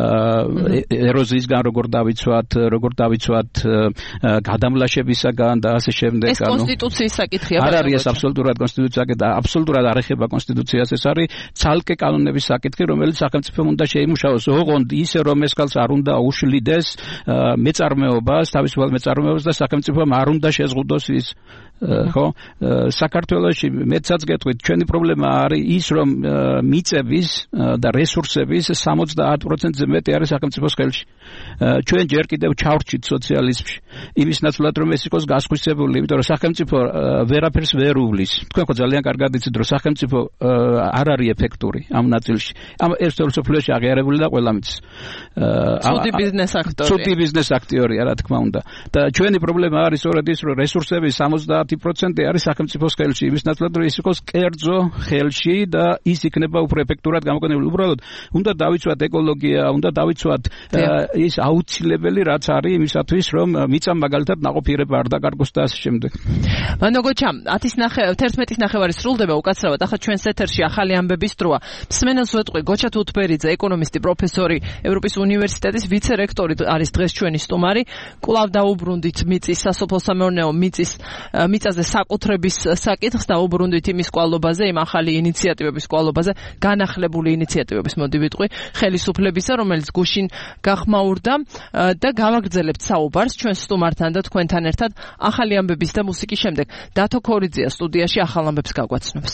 ეროზიისგან როგორ დავიცვათ, როგორ დავიცვათ გადამლაშებისაგან და ასე შემდეგ. ეს კონსტიტუციის საკითხია. არ არის ეს აბსოლუტურად კონსტიტუციის საკითხი და აბსოლუტურად არ ეხება კონსტიტუციას, ეს არის ცალკე კანონების საკითხი, რომელიც სახელმწიფომ უნდა შეიმუშაოს. ოღონდ ისე რომ ეს კალს არ უნდა უშლიდეს მეწარმეობას, თავისუფალ მეწარმეობას და სახელმწიფომ არ უნდა შეზღუდოს ის ხო საქართველოში მეცაც გეტყვით ჩვენი პრობლემა არის ის რომ მიწების და რესურსების სამოცდაათ პროცენტზე მეტი არის სახელმწიფოს ხელში ჩვენ ჯერ კიდევ ჩავრჩით სოციალიზმში იმის ნაცვლად რომ ეს იყოს გასხვისებული იმიტომ რომ სახელმწიფო ვერაფერს ვერ უვლის თქვენ ხო ძალიან კარგად იცით რომ სახელმწიფო არ არის ეფექტური ამ ნაწილში ამ ეს სოფლიოში აღიარებული და ყველა მის ცუდი ბიზნეს აქტორია ცუდი ბიზნეს აქტორია რა თქმა უნდა და ჩვენი პრობლემა არის სწორედ ის რომ რესურსების სამოცდაათი ოცდაათი პროცენტი არის სახელმწიფოს ხელში. იმის ნაცვლად რომ ის იყოს კერძო ხელში და ის იქნება უფრო ეფექტურად გამოყენებული. უბრალოდ უნდა დავიცვათ ეკოლოგია, უნდა დავიცვათ ის აუცილებელი რაც არის იმისათვის რომ მიწა მაგალითად ნაყოფიერება არ დაკარგოს და ასე შემდეგ. მანოგოჩა ათის თერთმეტის ნახევარი სრულდება უკაცრავად. ახლა ჩვენს ეთერში ახალი ამბების დროა. მსმენელს ვეტყვი გოჩა თუთბერიძე, ეკონომისტი, პროფესორი, ევროპის უნივერსიტეტის ვიცე-რექტორი არის დღეს ჩვენი სტუმარი. კვლავ დაუბრუნდით მიწის სასოფლო-სამეურნეო მიწის მიწაზე საკუთრების საკითხს, დაუბრუნდით იმის კვალობაზე, იმ ახალი ინიციატივების კვალობაზე, განახლებული ინიციატივების მოდი ვიტყვი, ხელისუფლებისა, რომელიც გუშინ გახმაურდა და გავაგრძელებთ საუბარს ჩვენ სტუმართან და თქვენთან ერთად ახალი ამბების და მუსიკის შემდეგ. დათო ქორიძეა სტუდიაში ახალ ამბებს გაგვაცნობს.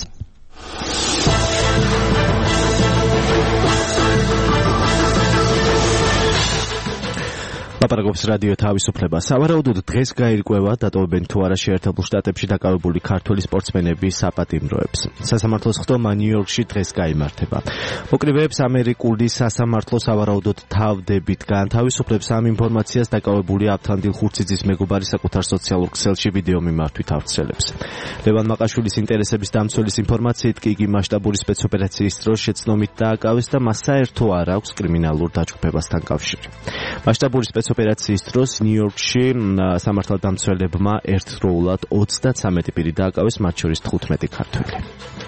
ლაპარაკობს რადიო თავისუფლება. სავარაუდოდ დღეს გაირკვევა დატოვებენ თუ არა შეერთებულ შტატებში დაკავებული ქართველი სპორტსმენების საპატიმროებს. სასამართლოს ხდომა ნიუ-იორკში დღეს გაიმართება. მოკრივეებს ამერიკული სასამართლო სავარაუდოდ თავდებით განთავისუფლებს ამ ინფორმაციას დაკავებული ავთანდილ ხურციძის მეგობარი საკუთარ სოციალურ ქსელში ვიდეო მიმართვით ავრცელებს. ლევან მაყაშვილის ინტერესების დამცველის ინფორმაციით კი იგი მასშტაბური სპეცოპერაციის დროს შეცნომით დააკავეს და მას საერთო არ აქვს კრიმინალურ დაჯგუფებასთან კავშირი. მასშტაბური ოპერაციის დროს ნიუ-იორკში სამართალდამცველებმა ერთდროულად ოცდათვრამეტი პირი დააკავეს, მათ შორის თხუთმეტი ქართველი.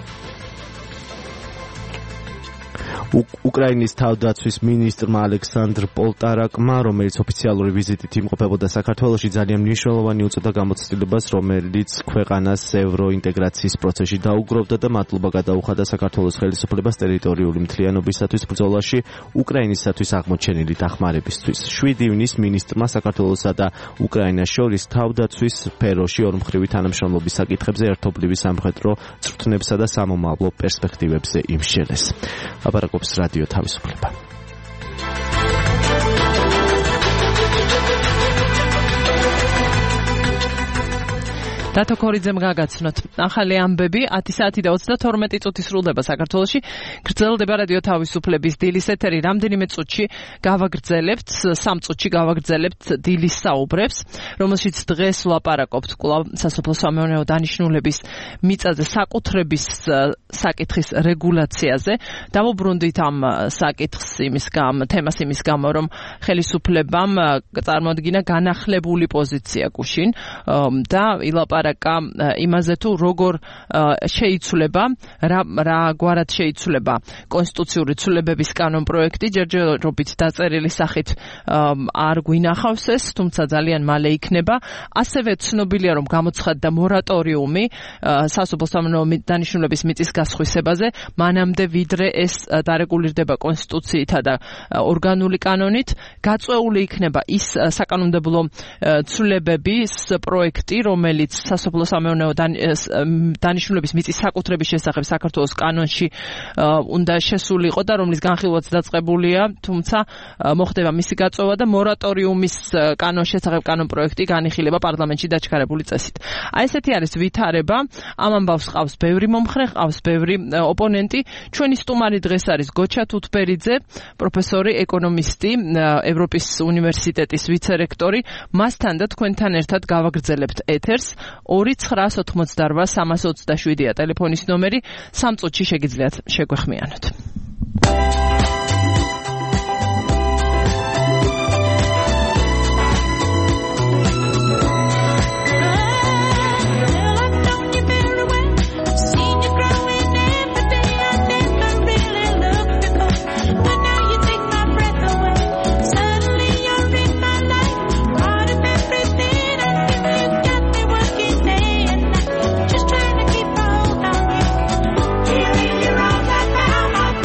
უკრაინის თავდაცვის მინისტრმა ალექსანდრ პოლტარაკმა, რომელიც ოფიციალური ვიზიტით იმყოფებოდა საქართველოში, ძალიან მნიშვნელოვანი უწოდა გამოცდილებას, რომელიც ქვეყანას ევროინტეგრაციის პროცესში დაუგროვდა და მადლობა გადაუხადა საქართველოს ხელისუფლებას ტერიტორიული მთლიანობისათვის ბრძოლაში უკრაინისათვის აღმოჩენილი დახმარებისთვის. შვიდი ივნის მინისტრმა საქართველოსა და უკრაინას შორის თავდაცვის სფეროში ორმხრივი თანამშრომლობის საკითხებზე ერთობლივი სამხედრო წვრთნებსა და სამომავლო პერსპექტივებზე იმშელეს. ლაპარაკობს რადიო თავისუფლება. დათო ქორიძემ გაგაცნოთ. ახალი ამბები ათი საათი და ოცდათორმეტი წუთი სრულდება საქართველოში. გრძელდება რადიო თავისუფლების დილის ეთერი. რამდენიმე წუთში გავაგრძელებთ, სამ წუთში გავაგრძელებთ დილის საუბრებს, რომელშიც დღეს ვლაპარაკობთ კვლავ სასოფლო-სამეურნეო დანიშნულების მიწაზე საკუთრების საკითხის რეგულაციაზე. დავუბრუნდით ამ საკითხს იმის გამო, თემას იმის გამო, რომ ხელისუფლებამ წარმოადგინა განახლებული პოზიცია გუშინ და ილაპარაკა იმაზე თუ როგორ შეიცვლება, რა რა გვარად შეიცვლება კონსტიტუციური ცვლილებების კანონ პროექტი, ჯერჯერობით დაწერილი სახით არ გვინახავს ეს, თუმცა ძალიან მალე იქნება. ასევე ცნობილია, რომ გამოცხადდა მორატორიუმი სასოფლო-სამეურნეო დანიშნულების მიწის გასხვისებაზე, მანამდე ვიდრე ეს დარეგულირდება კონსტიტუციითა და ორგანული კანონით. გაწეული იქნება ის საკანონმდებლო ცვლილებების პროექტი, რომელიც სასოფლო-სამეურნეო დანიშნულების მიწის საკუთრების შესახებ საქართველოს კანონში უნდა შესულიყო და რომლის განხილვაც დაწყებულია, თუმცა მოხდება მისი გაწევა და მორატორიუმის კანონის შესახებ კანონ პროექტი განიხილება პარლამენტში დაჩქარებული წესით. აი ესეთი არის ვითარება. ამ ამბავს ყავს ბევრი მომხრე, ყავს ბევრი ოპონენტი. ჩვენი სტუმარი დღეს არის გოჩა თუთბერიძე, პროფესორი, ეკონომისტი, ევროპის უნივერსიტეტის ვიცე-რექტორი. მასთან და თქვენთან ერთად გავაგრძელებთ ეთერს. ორი ცხრა ოცდაოთხმოცდარბა სამას ოცდაშვიდია ტელეფონის ნომერი. სამ წუთში შეგიძლიათ შეგვეხმიანოთ. Here in your arms, I found my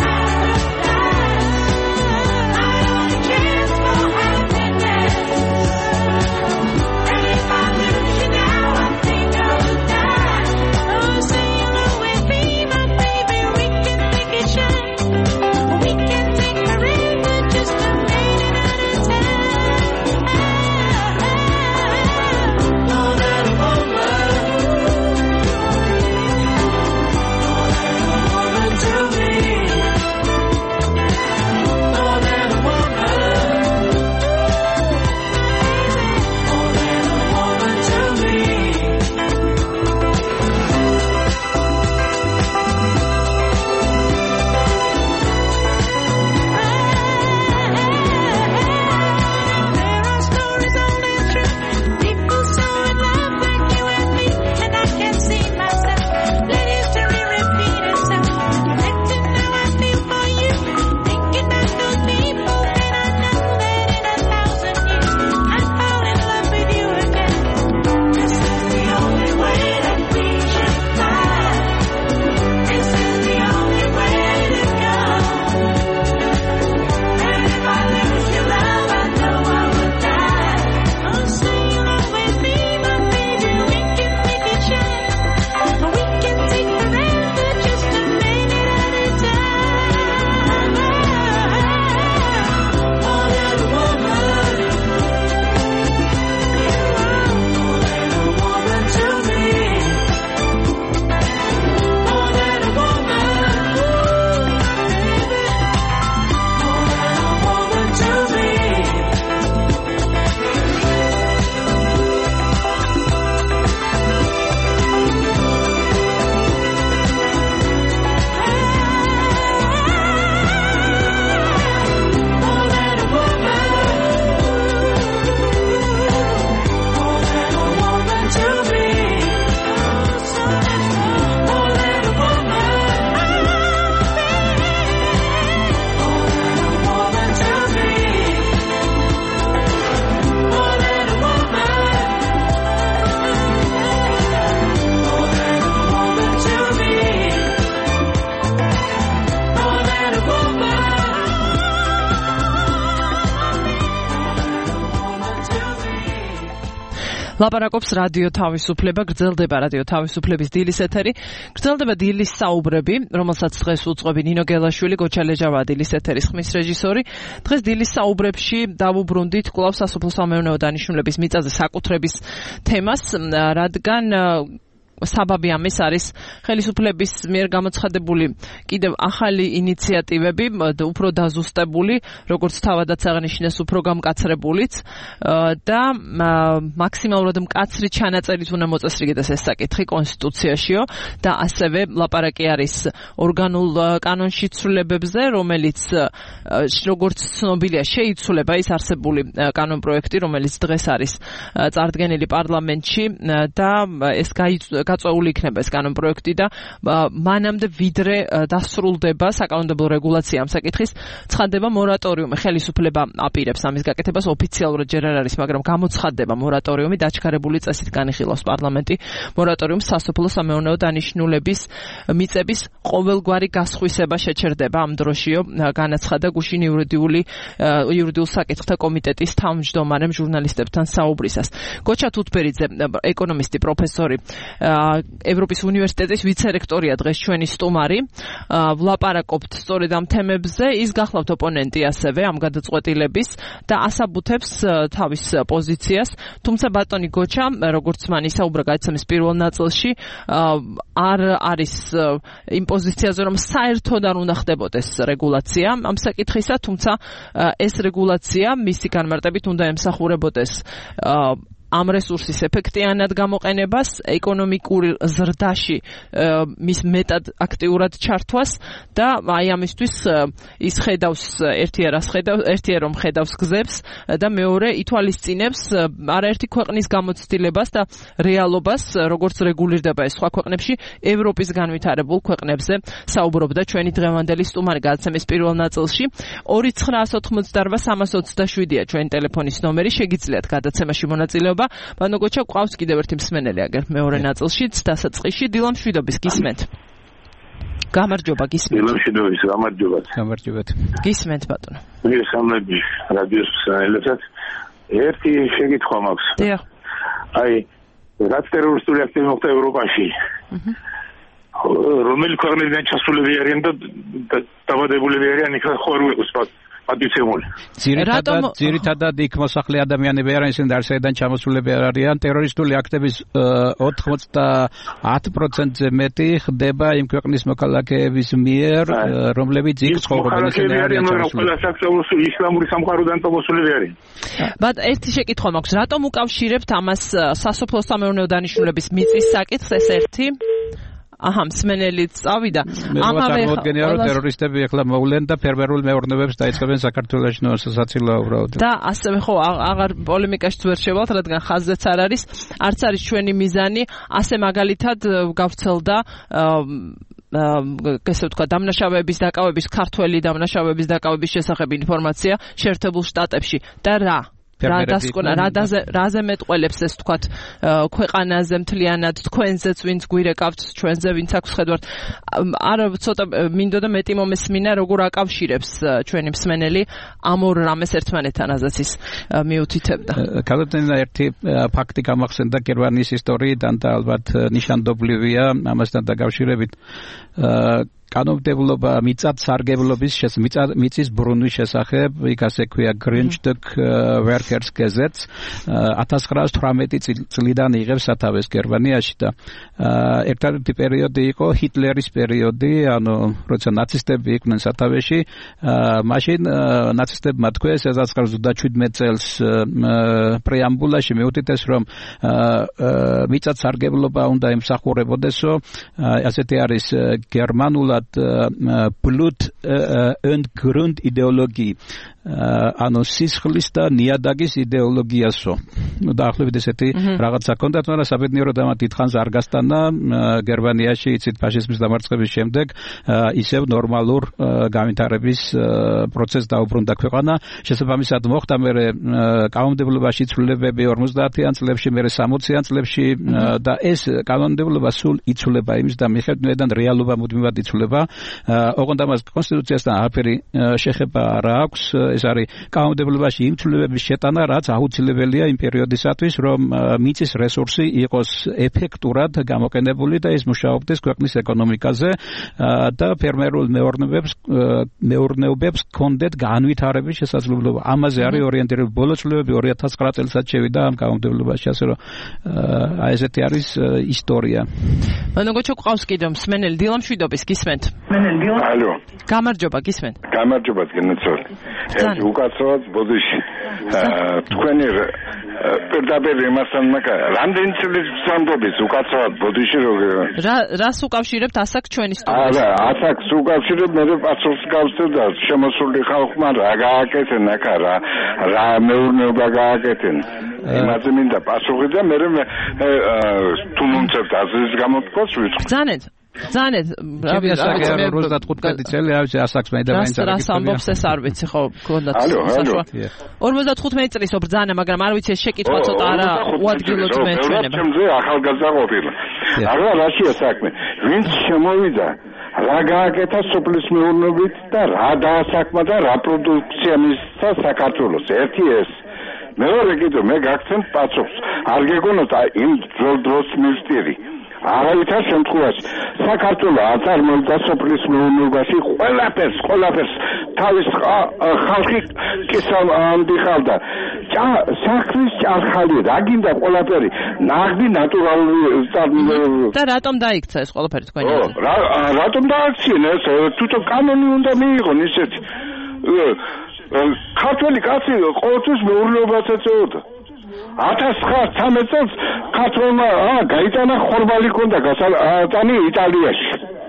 ლაპარაკობს რადიო თავისუფლება, გრძელდება რადიო თავისუფლების დილის ეთერი. გრძელდება დილის საუბრები, რომელსაც დღეს უძღვები ნინო გელაშვილი, გოჩა ლეჯავა დილის ეთერის ხმის რეჟისორი. დღეს დილის საუბრებში დავუბრუნდით კვლავ სასოფლო-სამეურნეო დანიშნულების მიწაზე საკუთრების თემას, რადგან საბაბი ამის არის ხელისუფლების მიერ გამოცხადებული კიდევ ახალი ინიციატივები, უფრო დაზუსტებული, როგორც თავადაც აღნიშნეს, უფრო გამკაცრებულიც და მაქსიმალურად მკაცრი ჩანაწერით უნდა მოწესრიგდეს ეს საკითხი კონსტიტუციაშიო და ასევე ლაპარაკი არის ორგანულ კანონში ცვლილებებზე, რომელიც როგორც ცნობილია შეიცვლება ის არსებული კანონპროექტი, რომელიც დღეს არის წარდგენილი პარლამენტში და ეს გაიწ გაწეული იქნება ეს კანონპროექტი და მანამდე ვიდრე დასრულდება საკანონმდებლო რეგულაცია ამ საკითხის, ცხადდება მორატორიუმი. ხელისუფლება აპირებს ამის გაკეთებას, ოფიციალურად ჯერ არ არის, მაგრამ გამოცხადდება მორატორიუმი, დაჩქარებული წესით განიხილავს პარლამენტი მორატორიუმს სასოფლო-სამეურნეო დანიშნულების მიწების ყოველგვარი გასხვისება შეჩერდება ამ დროშიო, განაცხადა გუშინ იურიდიული იურიდიულ საკითხთა კომიტეტის თავმჯდომარემ ჟურნალისტებთან საუბრისას. გოჩა თუთბერიძე, ეკონომისტი, პროფესორი, ევროპის უნივერსიტეტის ვიცე-რექტორია დღეს ჩვენი სტუმარი. ვლაპარაკობთ სწორედ ამ თემებზე, ის გახლავთ ოპონენტი ასევე ამ გადაწყვეტილების და ასაბუთებს თავის პოზიციას. თუმცა ბატონი გოჩა, როგორც მან ისაუბრა გადაცემის პირველ ნაწილში, არ არის იმ პოზიციაზე, რომ საერთოდ არ უნდა ხდებოდეს რეგულაცია ამ საკითხისა, თუმცა ეს რეგულაცია მისი განმარტებით უნდა ემსახურებოდეს ამ რესურსის ეფექტიანად გამოყენებას, ეკონომიკურ ზრდაში მის მეტად აქტიურად ჩართვას და აი ამისთვის ის ხედავს ერთიერას ხედავს, ერთიერომ ხედავს გზებს და მეორე ითვალისწინებს არაერთი ქვეყნის გამოცდილებას და რეალობას, როგორც რეგულირდება ეს სხვა ქვეყნებში, ევროპის განვითარებულ ქვეყნებზე საუბრობდა ჩვენი დღევანდელი სტუმარი გადაცემის პირველ ნაწილში. ორი ცხრა ოთხმოცდაარბა სამას ოცდაშვიდია ჩვენი ტელეფონის ნომერი, შეგიძლიათ გადაცემაში მონაწილეობა. ბანო გოჩა, ყავს კიდევ ერთი მსმენელი აგერ მეორე ნაწილშიც დასაწყისში. დილა მშვიდობის, გისმენთ. გამარჯობა, გისმენთ. დილა მშვიდობის, გამარჯობა. გამარჯობათ. გისმენთ ბატონო. მოგესალმები რადიოს მსმენელებსაც. ერთი შეკითხვა მაქვს. დიახ. აი, რაც ტერორისტული აქტივი მოხდა ევროპაში. აჰა. რომელი ქვეყნებიდან ჩასულები არიან და დაბადებულები არიან, იქ ხო არ ვიყოს პატიცემული. ძირითადად ძირითადად იქ მოსახლე ადამიანები არიან, ისინი არცერიდან ჩამოსულები არ არიან. ტერორისტული აქტების ოცდაათ პროცენტზე მეტი ხდება იმ ქვეყნის მოქალაქეების მიერ, რომლებიც იქ ცხოვრობენ, ისინი არიან ჩამოსულები. ყველა საქსოვულში ისლამური სამყაროდან წამოსულები არიან. ბატ ერთი შეკითხვა მაქვს, რატომ უკავშირებთ ამას სასოფლო-სამეურნეო დანიშნულების მიწის საკითხს? ეს ერთი აჰა, მსმენელიც წავიდა. ამავე მოდგენია, რომ ტერორისტები ახლა მოვლენ და ფერმერულ მეურნეობებს დაიწყებენ საქართველოში ნოსასაცილოა. და ასევე ხო აღარ პოლემიკაშიც ვერ შევალთ, რადგან ხაზზეც არ არის, არც არის ჩვენი მიზანი, ასე მაგალითად გავრცელდა ესე ვთქვა, დამნაშავეების დაკავების, ქართველი დამნაშავეების დაკავების შესახებ ინფორმაცია შეერთებულ შტატებში და რა რა დასკვნა, რაზე მეტყველებს ეს თქვათ ქვეყანაზე მთლიანად, თქვენზეც ვინც გვირეკავთ, ჩვენზე ვინც აქვს ხედვართ. არ ცოტა მინდოდა მეტი მომესმინა, როგორ აკავშირებს ჩვენი მსმენელი ამ ორ რამეს ერთმანეთთან, აზაც ის მიუთითებდა. კალოთენა ერთი ფაქტი გამახსენდა გერმანიის ისტორიიდან და ალბათ ნიშანდობლივია ამასთან დაკავშირებით. კანონმდებლობა მიწათსარგებლობის მიწის ბრუნვის შესახებ, იქ ასე ქვია Grundstück Workers Gesetz, ათას ცხრაას თვრამეტი წლიდან იღებს სათავეს გერმანიაში და ერთადერთი პერიოდი იყო ჰიტლერის პერიოდი, ანუ როცა ნაცისტები იყვნენ სათავეში, მაშინ ნაცისტებმა თქვეს ათას ცხრაას ოცდაშვიდმეტ წელს პრეამბულაში მიუთითეს, რომ მიწათსარგებლობა უნდა ემსახურებოდესო, ასეთი არის გერმანულად Blut und Grund Ideologie. ანუ სისხლის და ნიადაგის იდეოლოგიასო. ნუ დაახლოებით ესეთი რაღაცა ჰქონდათ, მაგრამ საბედნიეროდ ამათ დიდხანს არ გასტანა გერმანიაში, იცით, ფაშიზმის დამარცხების შემდეგ ისევ ნორმალურ განვითარების პროცესს დაუბრუნდა ქვეყანა. შესაბამისად მოხდა მერე კანონმდებლობაში ცვლილებები ორმოცდაათიან წლებში, მერე სამოციან წლებში და ეს კანონმდებლობა სულ იცვლება იმის და მიხედვიდან რეალობა მუდმივად იცვლება. ხდება. ოღონდ ამას კონსტიტუციასთან არაფერი შეხება არ აქვს. ეს არის კანონმდებლობაში იმ ცვლილებების შეტანა, რაც აუცილებელია იმ პერიოდისათვის, რომ მიწის რესურსი იყოს ეფექტურად გამოყენებული და ის მუშაობდეს ქვეყნის ეკონომიკაზე და ფერმერულ მეურნეობებს მეურნეობებს კონდეთ განვითარების შესაძლებლობა. ამაზე არის ორიენტირებული ბოლო ცვლილებები ორი ათას ცხრა წელსაც შევიდა ამ კანონმდებლობაში, ასე რომ აი ესეთი არის ისტორია. მანოგოჩო ყავს კიდევ მსმენელი დილამშვიდობის გისმენთ. ალო. გამარჯობა გისმენთ. გამარჯობა გენაცვალ. ეს უკაცრავად ბოდიში. თქვენი პირდაპირ იმასთან მაგა რამდენი წლის სამდობის უკაცრავად ბოდიში როგორ რა რას უკავშირებთ ასაკ ჩვენი სტუდიაში? არა, ასაკს უკავშირებ მე პასუხს გავსწრებ და შემოსული ხალხმა რა გააკეთენ აქ რა რა მეურნეობა გააკეთენ. იმაზე მინდა პასუხი და მე თუ მომწევთ აზრის გამოთქვას ვიცხო. ბრძანეთ ბრძანეთ რა ოცდათხუთმეტი წელი ავზე ასაკს მე და მაინც არ გიქონია. რა ამბობს ეს არ ვიცი ხო გქონდათ საშუალო. ორმოცდათხუთმეტი წლის ბრძანა, მაგრამ არ ვიცი ეს შეკითხვა ცოტა არა უადგილოდ მეჩვენება. ჩემზე ახალგაზრდა ყოფილა. არა რაშია საქმე. ვინც შემოვიდა რა გააკეთა სოფლის მეურნეობით და რა დაასაკმა და რა პროდუქცია მისცა საქართველოს. ერთი ეს მეორე კიდევ მე გაგცემ პასუხს. არ გეგონოთ იმ დროს მისტერი. არავითარ შემთხვევაში საქართველოს აწარმოებდა სოფლის მეურნეობაში ყველაფერს, ყველაფერს თავის ხალხი კისამდიხავდა. საქმის ჭარხალი, რა გინდა ყველაფერი, ნაღდი ნატურალური და რატომ დაიქცა ეს ყველაფერი თქვენი? რა რატომ დააქცია ეს? თვითონ კანონი უნდა მიიღონ ისეთი. ქართველი კაცი ყოველთვის მეურნეობას ეწეოდა. ათას ცხრაასი წელს ქართველმა გაიტანა ხორბალი ქონდა გასატანი იტალიაში.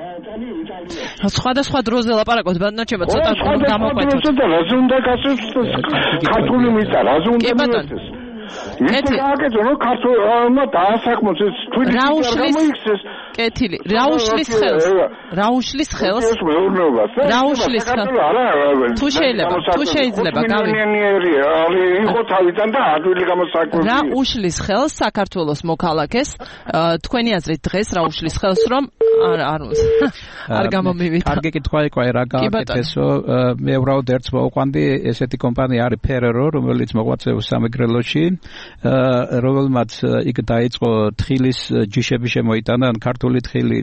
სხვადასხვა დროზე ლაპარაკობთ, ბატონო, ცოტა გამოყვეთოთ. და რაზე უნდა გასცეს ქართული მიწა, რაზე უნდა მიეცეს. მიწა გააკეთო, რომ ქართულმა დაასაკმოს ეს თვილი გამოიქცეს. კეთილი. რა უშლის ხელს? რა უშლის ხელს? ეს მეურნეობას. რა უშლის ხელს? თუ შეიძლება, თუ შეიძლება, გავი. იყო თავიდან და ადვილი გამოსაკვირდი. რა უშლის ხელს საქართველოს მოქალაქეს? თქვენი აზრით დღეს რა უშლის ხელს, რომ არ არ არ გამომივიდა. კარგი კითხვა იყო, რა გააკეთესო? მე უბრალოდ ერთს მოვყვანდი, ესეთი კომპანია არის Ferrero, რომელიც მოღვაწეობს სამეგრელოში, რომელმაც იქ დაიწყო თხილის ჯიშები შემოიტანა, ქართული თხილი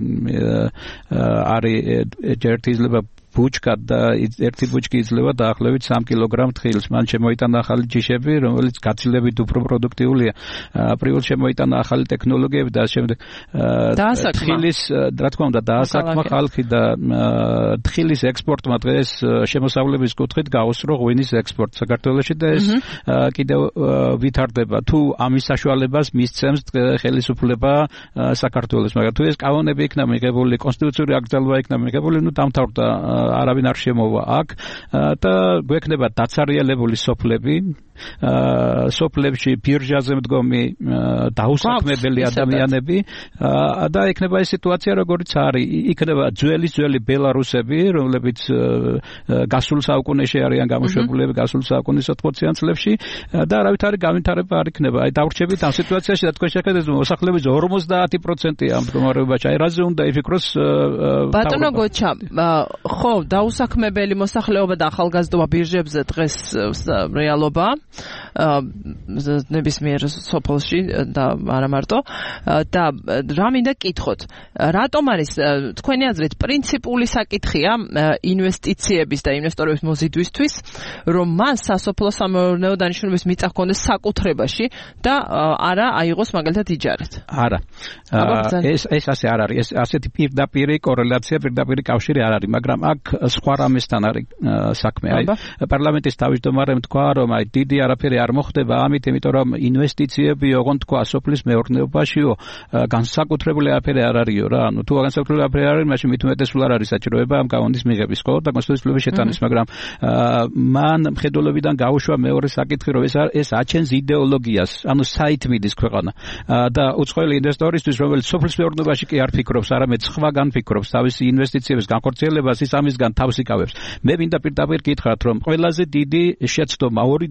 არის ერთი ძლება ბუჩკა და ერთი ბუჩკი იძლევა დაახლოებით სამი კილოგრამ თხილს. მან შემოიტანა ახალი ჯიშები, რომელიც გაცილებით უფრო პროდუქტიულია. აპრილში შემოიტანა ახალი ტექნოლოგიები და შემდეგ თხილის, რა თქმა უნდა, დაასაკმა ხალხი და თხილის ექსპორტმა დღეს შემოსავლების კუთხით გაუსრო ღვინის ექსპორტს საქართველოში და ეს კიდევ ვითარდება. თუ ამის საშუალებას მისცემს ხელისუფლება საქართველოს, მაგრამ თუ ეს კანონები იქნა მიღებული, კონსტიტუციური აკრძალვა იქნა მიღებული, ნუ დამთავრდა, არავინ არ შემოვა აქ და გვექნება დაცარიელებული სოფლები, სოფლებში ბირჟაზე მდგომი დაუსაქმებელი ადამიანები და იქნება ეს სიტუაცია როგორიც არის. იქნება ძველი ძველი ბელარუსები, რომლებიც გასულ საუკუნეში არიან გამოშვებულები, გასულ საუკუნის ოცდაოთხიან წლებში და არავითარი განვითარება არ იქნება. აი დავრჩებით ამ სიტუაციაში და თქვენ შეხედეთ მოსახლეობის ორმოცდაათი პროცენტი ამ მდგომარეობაში. აი რაზე უნდა იფიქროს ბატონო გოჩა, ხო, დაუსაქმებელი მოსახლეობა და ახალგაზრდობა ბირჟებზე დღეს რეალობა ნებისმიერ სოფელში და არა მარტო და რა მინდა კითხოთ, რატომ არის თქვენი აზრით პრინციპული საკითხია ინვესტიციების და ინვესტორების მოზიდვისთვის, რომ მას სასოფლო სამეურნეო დანიშნულების მიწა ჰქონდეს საკუთრებაში და არა აიღოს მაგალითად იჯარით? არა. ეს ეს ასე არ არის. ეს ასეთი პირდაპირი კორელაცია, პირდაპირი კავშირი არ არის, მაგრამ აქ სხვა რამესთან არის საქმე. აი პარლამენტის თავმჯდომარემ თქვა, რომ აი დიდი არაფერი არ მოხდება ამით, იმიტომ რომ ინვესტიციები, ოღონდ თქვა, სოფლის მეურნეობაშიო, განსაკუთრებული არაფერი არ არისო რა. ანუ თუ განსაკუთრებული არაფერი არ არის, მაშინ მით უმეტეს სულ არ არის საჭიროება ამ კანონის მიღების, ხო? და კონსტიტუციის შეტანის, მაგრამ მან მხედველობიდან გაუშვა მეორე საკითხი, რომ ეს ეს აჩენს იდეოლოგიას, ანუ საითმიდის ქვეყანა. და უცხოელი ინვესტორისთვის, რომელიც სოფლის მეურნეობაში კი არ ფიქრობს, არამედ სხვაგან ფიქრობს, თავისი ინვესტიციების განხორციელებას ის ამისგან თავს იკავებს. მე მინდა პირდაპირ გითხრათ, რომ ყველაზე დიდი შეცდომა, ორი დიდი შეცდომა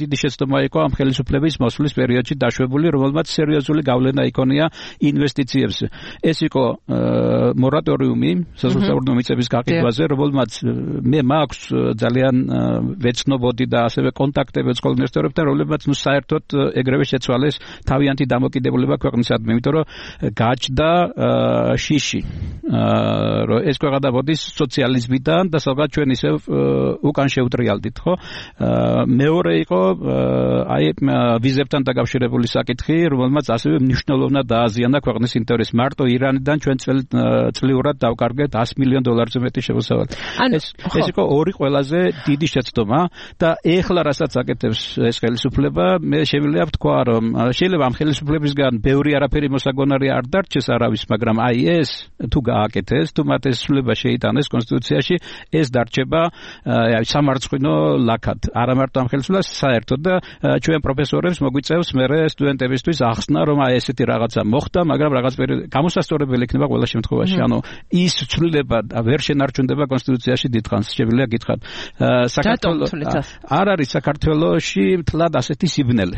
შეცდომა იყო ამ ხელისუფლების მოსვლის პერიოდში დაშვებული, რომელმაც სერიოზული გავლენა იქონია ინვესტიციებზე. ეს იყო მორატორიუმი სასოფლო მიწების გაყიდვაზე, რომელმაც მე მაქვს ძალიან ვეცნობოდი და ასევე კონტაქტები ცხოველ ინვესტორებთან, რომლებმაც ნუ საერთოდ ეგრევე შეცვალეს თავიანთი დამოკიდებულება ქვეყნისადმი, იმიტომ რომ გაჩნდა შიში, რომ ეს ქვეყანა მოდის სოციალიზმიდან და სადღაც ჩვენ ისე უკან შევტრიალდით, ხო? მეორე იყო აი ვიზებთან დაკავშირებული საკითხი, რომელმაც ასევე მნიშვნელოვნად დააზიანა ქვეყნის ინტერესს. მარტო ირანიდან ჩვენ წლიურად დავკარგეთ one hundred მილიონ დოლარზე მეტი შემოსავალი. ეს ეს იყო ორი ყველაზე დიდი შეცდომა და ეხლა რასაც აკეთებს ეს ხელისუფლება, მე შემიძლია ვთქვა, რომ შეიძლება ამ ხელისუფლებისგან ბევრი არაფერი მოსაგონარი არ დარჩეს არავის, მაგრამ აი ეს თუ გააკეთეს, თუ მათ ეს სულება შეიტანეს კონსტიტუციაში, ეს დარჩება აი სამარცხვინო ლაქად. არა მარტო ამ ხელისუფლებას, საერთოდ და ჩვენ პროფესორებს მოგვიწევს მერე სტუდენტებისთვის ახსნა, რომ აი ესეთი რაღაცა მოხდა, მაგრამ რაღაც გამოსასწორებელი იქნება ყველა შემთხვევაში. ანუ ის ცვლილება ვერ შენარჩუნდება კონსტიტუციაში დიდხანს, შეგვიძლია გითხრათ. საქართველოს არ არის საქართველოში მთლად ასეთი სიბნელე.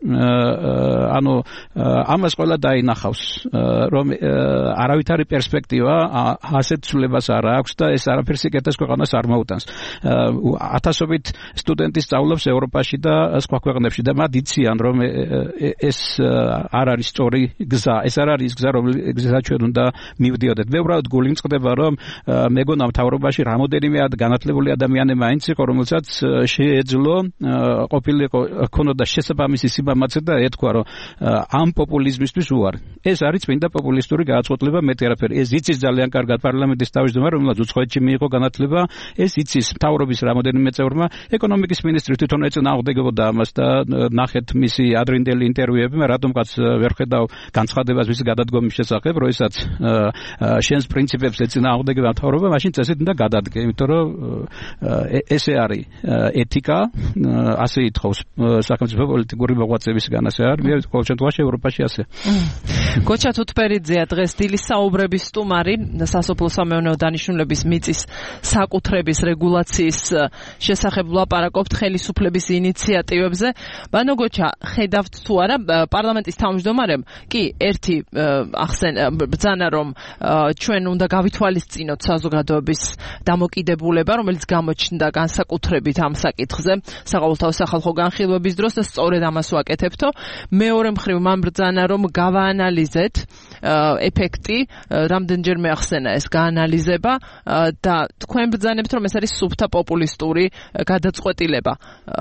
ანუ ამას ყველა დაინახავს, რომ არავითარი პერსპექტივა ასეთ ცვლილებას არ აქვს და ეს არაფერს იკეთებს ქვეყანას არ მოუტანს. ათასობით სტუდენტი სწავლობს ევროპაში და სხვა ქვეყნებში და მათ იციან, რომ ეს არ არის სწორი გზა, ეს არ არის გზა, რომელზეც ჩვენ უნდა მივდიოდეთ. მე უბრალოდ გული მწყდება, რომ მეგონა მთავრობაში რამოდენიმე განათლებული ადამიანი მაინც იყო, რომელსაც შეეძლო ყოფილიყო ქონოდა შესაბამისი სიმამაცე და ეთქვა, რომ ამ პოპულიზმისთვის უარი. ეს არის წმინდა პოპულისტური გააცხოдлება, მეტი არაფერი. ეს იცის ძალიან კარგად პარლამენტის თავმჯდომარე, რომელსაც უცხოეთში მიიღო განათლება, ეს იცის მთავრობის რამოდენიმე წევრმა, ეკონომიკის მინისტრი თვითონ ეწინააღმდეგებოდა ამას და ნახეთ მისი ადრინდელი ინტერვიუები, მე რატომღაც ვერ ხედავ განცხადებას მისი გადადგომის შესახებ, როდესაც შენს პრინციპებს ეწინააღმდეგება მთავრობა, მაშინ წესით უნდა გადადგე, იმიტომ რომ ესე არის ეთიკა, ასე ითხოვს სახელმწიფო პოლიტიკური მოღვაწეებისგან, ასე არის, მე ყოველ შემთხვევაში ევროპაში ასე. გოჩა თუთფერიძეა დღეს დილის საუბრების სტუმარი, სასოფლო-სამეურნეო დანიშნულების მიწის საკუთრების რეგულაციის შესახებ ვლაპარაკობთ ხელისუფლების ინიციატივებზე. ბანო გოჩა, ხედავთ თუ არა პარლამენტის თავმჯდომარემ კი ერთი ახსენ ბრძანა, რომ ჩვენ უნდა გავითვალისწინოთ საზოგადოების დამოკიდებულება, რომელიც გამოჩნდა განსაკუთრებით ამ საკითხზე საყოველთაო სახალხო განხილვების დროს და სწორედ ამას ვაკეთებთო. მეორე მხრივ მან ბრძანა, რომ გავაანალიზეთ ეფექტი, რამდენჯერმე ახსენა ეს გაანალიზება და თქვენ ბრძანებთ, რომ ეს არის სუფთა პოპულისტური გადაწყვეტილება.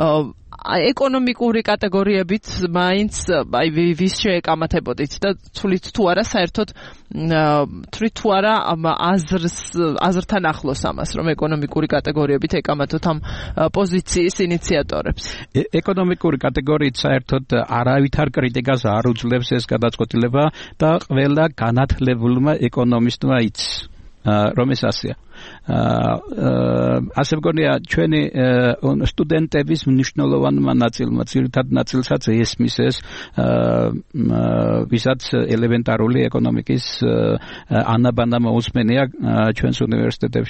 ეკონომიკური კატეგორიებით მაინც აი ვის შეეკამათებოდით და თulit თუ არა საერთოდ თulit თუ არა აზრს აზრთან ახლოს ამას, რომ ეკონომიკური კატეგორიებით ეკამათოთ ამ პოზიციის ინიციატორებს. ეკონომიკური კატეგორიით საერთოდ არავითარ კრიტიკას არ უძლებს ეს გადაწყვეტილება და ყველა განათლებულმა ეკონომისტმა იცის, რომ ეს ასეა. ასე მგონია ჩვენი სტუდენტების მნიშვნელოვანმა ნაწილმა, ძირითად ნაწილსაც ესმის ეს ვისაც ელემენტარული ეკონომიკის ანაბანა მოусმენია ჩვენს უნივერსიტეტებში.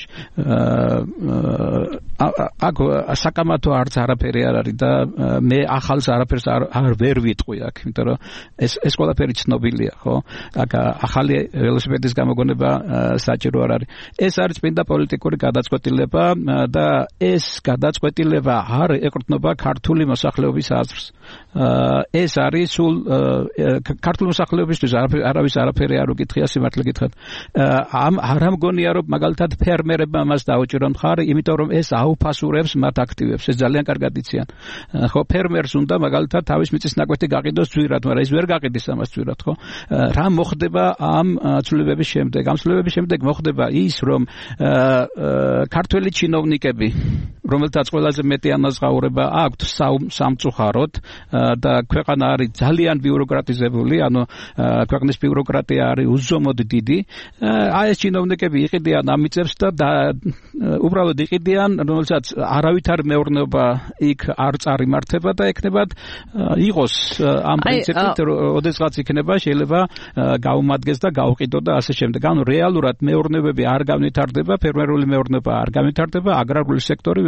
აქ საკამათო არც არაფერი არ არის და მე ახალს არაფერს არ ვერ ვიტყვი აქ, იმიტომ რომ ეს ეს ყველაფერი ცნობილია, ხო? აქ ახალი ველოსიპედის გამოგონება საჭირო არ არის. ეს არის წმინდა პოლიტიკური გადაწყვეტილება და ეს გადაწყვეტილება არ ეკუთვნება ქართული მოსახლეობის აზრს. ეს არის სულ ქართული მოსახლეობისთვის არავის არაფერი არ უკითხია, სიმართლე გითხრათ. ამ არ ამგონია, რომ მაგალითად ფერმერებმა მას დაუჭირონ მხარი, იმიტომ რომ ეს აუფასურებს მათ აქტივებს. ეს ძალიან კარგად იციან. ხო, ფერმერს უნდა მაგალითად თავის მიწის ნაკვეთი გაყიდოს ძვირად, მაგრამ ის ვერ გაყიდის ამას ძვირად, ხო? რა მოხდება ამ ცვლილებების შემდეგ? ამ ცვლილებების შემდეგ მოხდება ის, რომ ქართველი ჩინოვნიკები, რომელთაც ყველაზე მეტი ანაზღაურება აქვთ სამწუხაროდ და ქვეყანა არის ძალიან ბიუროკრატიზებული, ანუ ქვეყნის ბიუროკრატია არის უზომოდ დიდი. აი ეს ჩინოვნიკები იყიდიან ამ მიწებს და უბრალოდ იყიდიან, რომელსაც არავითარ მეურნეობა იქ არ წარიმართება და ეკნებათ იყოს ამ პრინციპით, ოდესღაც იქნება შეიძლება გაუმადგეს და გაუყიდო და ასე შემდეგ. ანუ რეალურად მეურნეობები არ განვითარდება, ფერმერული მეურნეობა არ განვითარდება, აგრარული სექტორი ვერ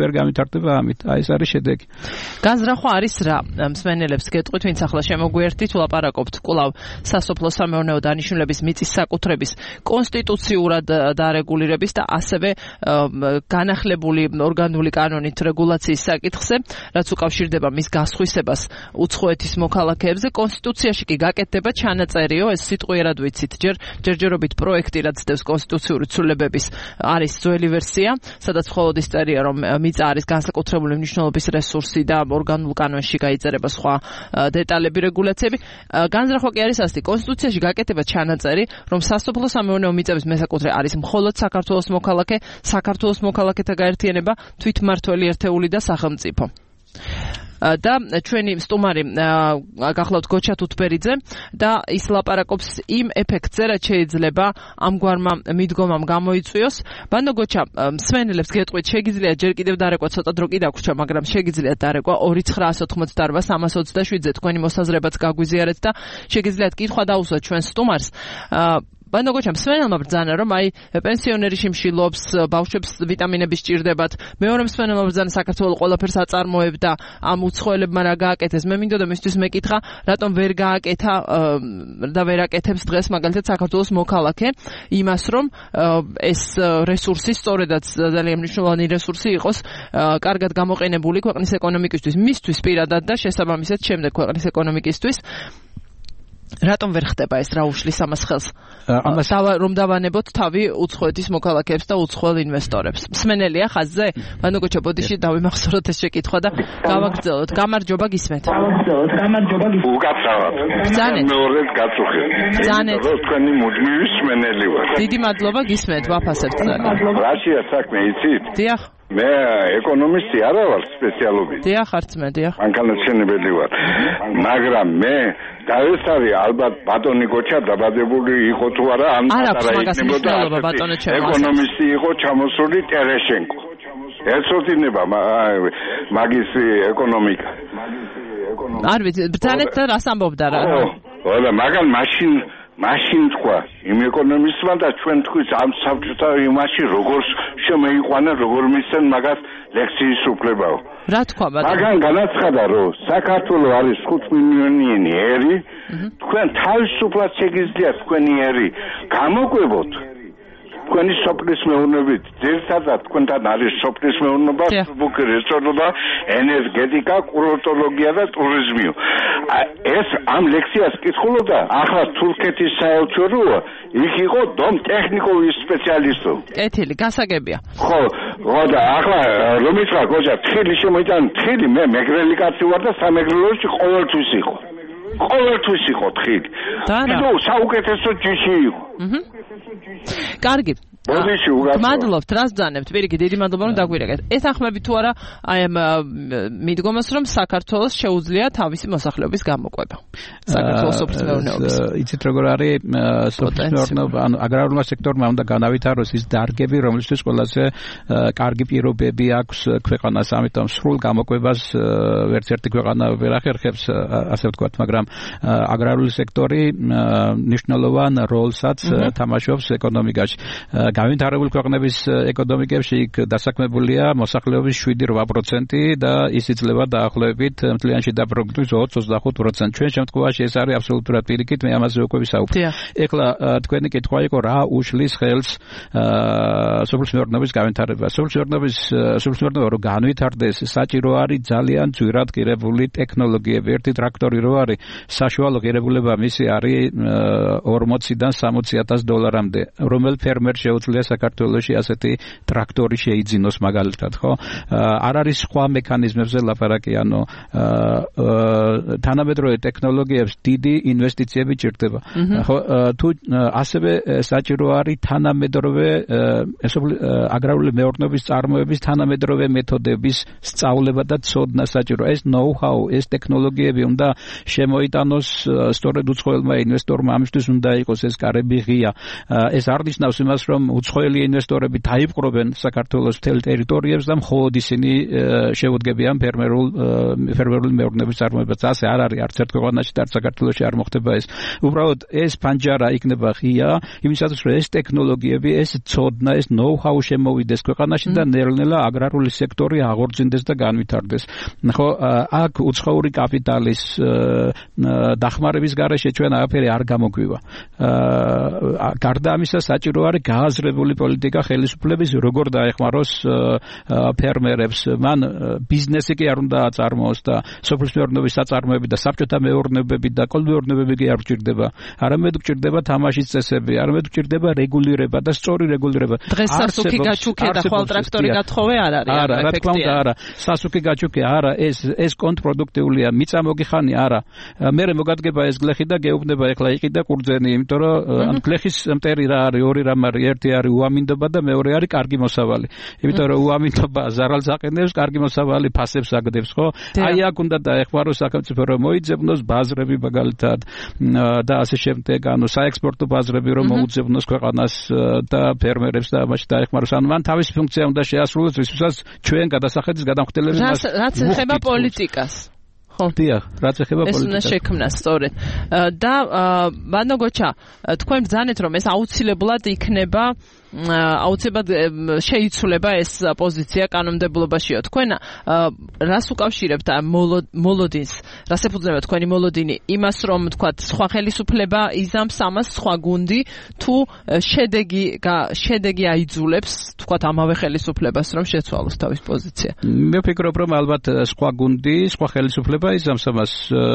ვერ გამithარდება ამით. აი ეს არის შედეგი. განზრახვა არის რა მსმენელებს გეტყვით, ვინც ახლა შემოგვიერთით, ვლაპარაკობთ კვლავ სასოფლო სამეურნეო დანიშნულების მიწის საკუთრების კონსტიტუციურად დარეგულირების და ასევე განახლებული ორგანული კანონით რეგულაციის საკითხზე, რაც უკავშირდება მის გასხვისებას უცხოეთის მოქალაქეებზე. კონსტიტუციაში კი გაკეთდება ჩანაწერიო, ეს სიტყვიერად ვიცით, ჯერ ჯერჯერობით პროექტი, რაც დევს კონსტიტუციური ცვლილებების, არის ძველი ვერსია, სადაც მხოლოდ ის წერია, რომ მიწა არის განსაკუთრებული მნიშვნელობის რესურსი და ორგანულ კანონში გაიწერება სხვა დეტალები, რეგულაციები. განზრახვა კი არის ასეთი, კონსტიტუციაში გაკეთება ჩანაწერი, რომ სასოფლო სამეურნეო მიწების მესაკუთრე არის მხოლოდ საქართველოს მოქალაქე, საქართველოს მოქალაქეთა გაერთიანება, თვითმმართველი ერთეული და სახელმწიფო. და ჩვენი სტუმარი გახლავთ გოჩა თუთბერიძე და ის ლაპარაკობს იმ ეფექტზე, რაც შეიძლება ამგვარმა მიდგომამ გამოიწვიოს. ბანო გოჩა, მსმენელებს გეტყვით, შეგიძლიათ ჯერ კიდევ დარეკვა, ცოტა დრო კი დაგვრჩა, მაგრამ შეგიძლიათ დარეკვა ორი ცხრაასი ოცდაოთხი სამას ოცდაშვიდზე თქვენი მოსაზრებაც გაგვიზიარეთ და შეგიძლიათ კითხვა დაუსვათ ჩვენ სტუმარს. ბანო გოჩა, მსმენელმა ბრძანა, რომ აი პენსიონერი შიმშილობს, ბავშვებს ვიტამინები სჭირდებათ. მეორე მსმენელმა ბრძანა, საქართველოს ყველაფერს აწარმოებდა, ამ უცხოელებმა რა გააკეთეს. მე მინდოდა მისთვის მეკითხა, რატომ ვერ გააკეთა და ვერ აკეთებს დღეს მაგალითად საქართველოს მოქალაქე იმას, რომ ეს რესურსი, სწორედაც ძალიან მნიშვნელოვანი რესურსი იყოს, კარგად გამოყენებული ქვეყნის ეკონომიკისთვის, მისთვის პირადად და შესაბამისად შემდეგ ქვეყნის ეკონომიკისთვის. რატომ ვერ ხდება ეს, რა უშლის ამას ხელს? ამას რომ დავანებოთ თავი უცხოეთის მოქალაქეებს და უცხოელ ინვესტორებს. მსმენელია ხაზზე? ბანო გოჩა, ბოდიში დავიმახსოვროთ ეს შეკითხვა და გავაგრძელოთ. გამარჯობა, გისმენთ. გამარჯობა, გამარჯობა. უკაცრავად. ბრძანეთ. მეორედ გაწუხეთ. ბრძანეთ. თქვენი მუდმივი მსმენელი ვარ. დიდი მადლობა, გისმენთ, ვაფასებთ. რაშია საქმე, იცით? დიახ. მე ეკონომისტი არა ვარ სპეციალობით. დიახ, არც მე, დიახ. მანქანათმშენებელი ვარ. მაგრამ მე დაესწარი ალბათ ბატონი გოჩა დაბადებული იყო თუ არა, ამ პატარა ეკონომისტი იყო ჩამოსული ტერეშენკო. ეცოდინება მაგის ეკონომიკა. არ ვიცი, ბრძანეთ და რას ამბობდა რა. ხო, და მაგალ მაშინ მაშინ თქვა იმ ეკონომისტმა და ჩვენ თქვით ამ საბჭოთა იმაში როგორ შემეიყვანა, როგორ მისცენ მაგას ლექციის უფლებაო. რა თქვა ბატონო? მაგან განაცხადა, რომ საქართველოს არის ხუთ მილიონიანი ერი, თქვენ თავისუფლად შეგიძლიათ თქვენი ერი გამოკვებოთ. თქვენი სოფლის მეურნეობით, ძირითადად თქვენთან არის სოფლის მეურნეობა, სუბუქი რესტორნობა, ენერგეტიკა, კურორტოლოგია და ტურიზმი. ეს ამ ლექციას კითხულობდა ახლა თურქეთის საელჩო, იქ იყო დომ ტექნიკოვის სპეციალისტო. კეთილი, გასაგებია. ხო, ხო და ახლა რომ ითქვა გოჯა, თხილი შემოიტან, თხილი მე მეგრელი კაცი ვარ და სამეგრელოში ყოველთვის იყო. ყოველთვის იყო თხილი. კიდევ საუკეთესო ჯიში იყო. აჰა. კარგი. მადლობთ, რას ბრძანებთ? პირიქით, დიდი მადლობა რომ დაგვირეკეთ. ეთანხმებით თუ არა აი ამ მიდგომას, რომ საქართველოს შეუძლია თავისი მოსახლეობის გამოყვება. საქართველოს სოფლის მეურნეობის. იცით როგორ არის სოფლის მეურნეობა, ანუ აგრარულმა სექტორმა უნდა განავითაროს ის დარგები, რომლისთვის ყველაზე კარგი პირობები აქვს ქვეყანას, ამიტომ სრულ გამოყვებას ვერც ერთი ქვეყანა ვერ ახერხებს, ასე ვთქვათ, მაგრამ აგრარული სექტორი მნიშვნელოვან როლსაც თამაშობს ეკონომიკაში. გავითარებული ქვეყნების ეკონომიკებში იქ დასაქმებულია მოსახლეობის შვიდი რვა პროცენტი და ის იძლევა დაახლოებით მთლიანში დაპროგნოზირდეს ოცი ოცდახუთ პროცენტი. ჩვენ შემთხვევაში ეს არის აბსოლუტურად პირიქით, მე ამაზე უკვე ვისაუბრე. ეხლა თქვენი კითხვა იყო, რა უშლის ხელს სოფლის მეურნეობის გავითარებას. სოფლის მეურნეობის სოფლის მეურნეობა რომ განვითარდეს, საჭირო არის ძალიან ძვირად ღირებული ტექნოლოგიები. ერთი ტრაქტორი რო არის, საშუალო ღირებულება მისი არის ორმოციდან სამოცი ათას დოლარამდე. რომელ ფერმერს შეუძლია საქართველოში ასეთი ტრაქტორი შეიძინოს მაგალითად, ხო? არ არის სხვა მექანიზმებზე ლაპარაკი, ანუ თანამედროვე ტექნოლოგიებს დიდი ინვესტიციები ჭირდება. ხო, თუ ასევე საჭირო არის თანამედროვე აგრარული მეურნეობის წარმოების თანამედროვე მეთოდების სწავლება და ცოდნა საჭირო. ეს know-how, ეს ტექნოლოგიები უნდა შემოიტანოს სწორედ უცხოელმა ინვესტორმა, ამისთვის უნდა იყოს ეს კარები ღია. ეს არ ნიშნავს იმას, რომ უცხოელი ინვესტორები დაიპყრობენ საქართველოს მთელ ტერიტორიებს და მხოლოდ ისინი შეუდგებიან ფერმერულ ფერმერული მეურნეობის წარმოებას. ასე არ არის არც ერთ ქვეყანაში და არც საქართველოში არ მოხდება ეს. უბრალოდ ეს ფანჯარა იქნება ღია, იმისათვის რომ ეს ტექნოლოგიები, ეს ცოდნა, ეს ნოუ-ჰაუ შემოვიდეს ქვეყანაში და ნელ-ნელა აგრარული სექტორი აღორძინდეს და განვითარდეს. ხო, აქ უცხოური კაპიტალის დახმარების გარეშე ჩვენ არაფერი არ გამოგვივა. გარდა ამისა საჭირო არის გააზრებული პოლიტიკა ხელისუფლების, როგორ დაეხმაროს ფერმერებს. მან ბიზნესი კი არ უნდა აწარმოოს და სოფლის მეურნეობის საწარმოები და საბჭოთა მეურნეობები და კოლმეურნეობები კი არ გჭირდება. არამედ გჭირდება თამაშის წესები, არამედ გჭირდება რეგულირება და სწორი რეგულირება. დღეს სასუქი გაჩუქე და ხვალ ტრაქტორი გათხოვე არ არის. არა, რა თქმა უნდა არა. სასუქი გაჩუქე არა, ეს ეს კონტრპროდუქტიულია, მიწა მოგიხანი არა. მერე მოგადგება ეს გლეხი და გეუბნება ეხლა იყიდა ყურძენი, იმიტომ რომ ამ გლეხის მტერი რა არის, ორი რამ არის, ერთი არის უამინდობა და მეორე არის კარგი მოსავალი. იმიტომ რომ უამინდობა ზარალს აყენებს, კარგი მოსავალი ფასებს აგდებს, ხო? აი აქ უნდა დაეხმაროს სახელმწიფო რომ მოიძებნოს ბაზრები მაგალითად და ასე შემდეგ, ანუ საექსპორტო ბაზრები რომ მოუძებნოს ქვეყანას და ფერმერებს და ამაში დაეხმაროს. ანუ მან თავისი ფუნქცია უნდა შეასრულოს, რისთვისაც ჩვენ გადასახადის გადამხდელები მას რაც ეხება პოლიტიკას. ხო, დიახ, რაც ეხება პოლიტიკას. ეს უნდა შექმნას სწორედ. და ბანო გოჩა, თქვენ ბრძანეთ რომ ეს აუცილებლად იქნება აუცილებლად შეიცვლება ეს პოზიცია კანონმდებლობაშიო. თქვენ რას უკავშირებთ მოლოდინს? რას ეფუძნება თქვენი მოლოდინი? იმას რომ თქვა სხვა ხელისუფლება იზამს ამას სხვა გუნდი თუ შედეგი შედეგი აიძულებს თქვა ამავე ხელისუფლებას რომ შეცვალოს თავის პოზიცია? მე ვფიქრობ რომ ალბათ სხვა გუნდი, სხვა ხელისუფლება იზამს ამას.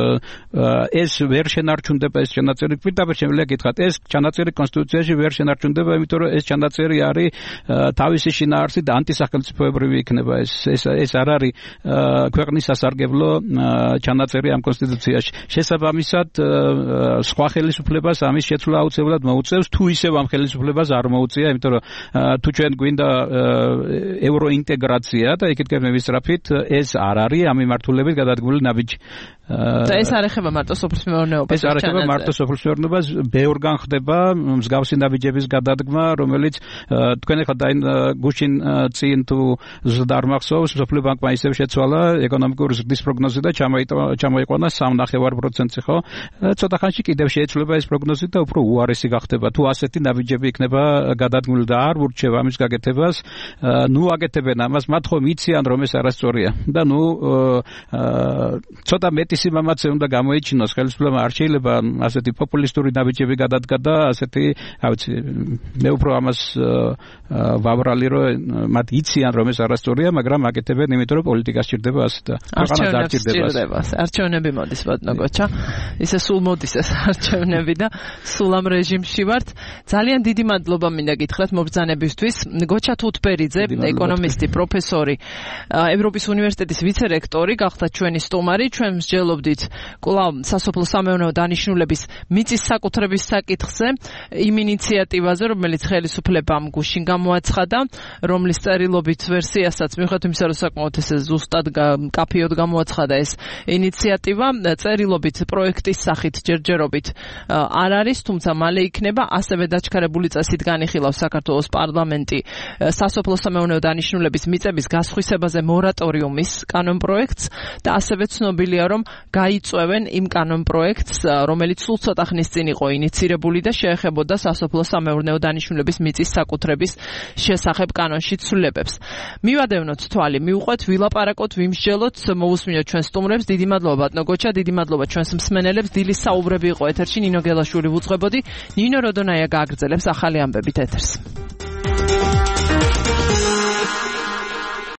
ეს ვერ შენარჩუნდება ეს ჩანაწერი. პირდაპირ შემიძლია გითხრათ, ეს ჩანაწერი კონსტიტუციაში ვერ შენარჩუნდება, იმიტომ რომ ეს ჩანაწერი არის თავისი შინაარსი და ანტისახელმწიფოებრივი იქნება. ეს ეს ეს არ არის ქვეყნის სასარგებლო ჩანაწერი ამ კონსტიტუციაში. შესაბამისად სხვა ხელისუფლებას ამის შეცვლა აუცილებლად მოუწევს, თუ ისევ ამ ხელისუფლებას არ მოუწია, იმიტომ რომ თუ ჩვენ გვინდა ევროინტეგრაცია და იქით გემევისწრაფით, ეს არ არის ამ მიმართულებით გადადგმული ნაბიჯი. და ეს არ ეხება მარტო სოფლის მეურნეობას. ეს არ ეხება მარტო სოფლის მეურნეობას, ბევრგან ხდება მსგავსი ნაბიჯების გადადგმა, რომელიც თქვენ ახლა გუშინ წინ თუ ზრდა არ მახსოვს, სოფლიო ბანკმა ისევ შეცვალა ეკონომიკური ზრდის პროგნოზი და ჩამოიყვანა სამი ნახევარი პროცენტი, ხო? ცოტა ხანში კიდევ შეიცვლება ეს პროგნოზი და უფრო უარესი გახდება. თუ ასეთი ნაბიჯები იქნება გადადგმული და არ ურჩევა ამის გაკეთებას, ნუ აკეთებენ ამას, მათ ხომ იციან რომ ეს არასწორია. და ნუ ცოტა მეტი სიმამაცე უნდა გამოიჩინოს ხელისუფლებამ, არ შეიძლება ასეთი პოპულისტური ნაბიჯები გადადგა და ასეთი, რა ვიცი, მე უფრო ამას ვაბრალი რომ მათ იციან რომ ეს არასწორია, მაგრამ აკეთებენ იმიტომ რომ პოლიტიკა სჭირდება ასე და ქვეყანა არ სჭირდება. არჩევნები მოდის ბატონო გოჩა. ისე სულ მოდის ეს არჩევნები და სულ ამ რეჟიმში ვართ. ძალიან დიდი მადლობა მინდა გითხრათ მობრძანებისთვის. გოჩა თუთბერიძე, ეკონომისტი, პროფესორი, ევროპის უნივერსიტეტის ვიცე-რექტორი გახდა ჩვენი სტუმარი. ჩვენ მსჯელობდით კვლავ სასოფლო სამეურნეო დანიშნულების მიწის საკუთრების საკითხზე, იმ ინიციატივაზე, რომელიც ხელისუფლებამ გუშინ გამოაცხადა, რომლის წერილობით ვერსიასაც მიუხედავად იმისა, რომ საკმაოდ ესე ზუსტად კაფიოდ გამოაცხადა ეს ინიციატივა, წერილობით პროექტის სახით ჯერჯერობით არ არის, თუმცა მალე იქნება. ასევე დაჩქარებული წესით განიხილავს საქართველოს პარლამენტი სასოფლო სამეურნეო დანიშნულების მიწების გასხვისებაზე მორატორიუმის კანონპროექტს და ასევე ცნობილია, რომ გაიწვევენ იმ კანონპროექტს, რომელიც სულ ცოტა ხნის წინ იყო ინიცირებული და შეეხებოდა სასოფლო სამეურნეო დანიშნულების მიწის საკუთრების შესახებ კანონში ცვლილებებს. მივადევნოთ თვალი, მივყვეთ, ვილაპარაკოთ, ვიმსჯელოთ, მოусმინოთ ჩვენ სტუმრებს. დიდი მადლობა ბატონო გოჩა, დიდი მადლობა ჩვენს მსმენელებს. დილის საუბრები იყო ეთერში, ნინო გელაშვილი ვუძღვებოდი. ნინო როდონაია გააგრძელებს ახალი ამბებით ეთერს.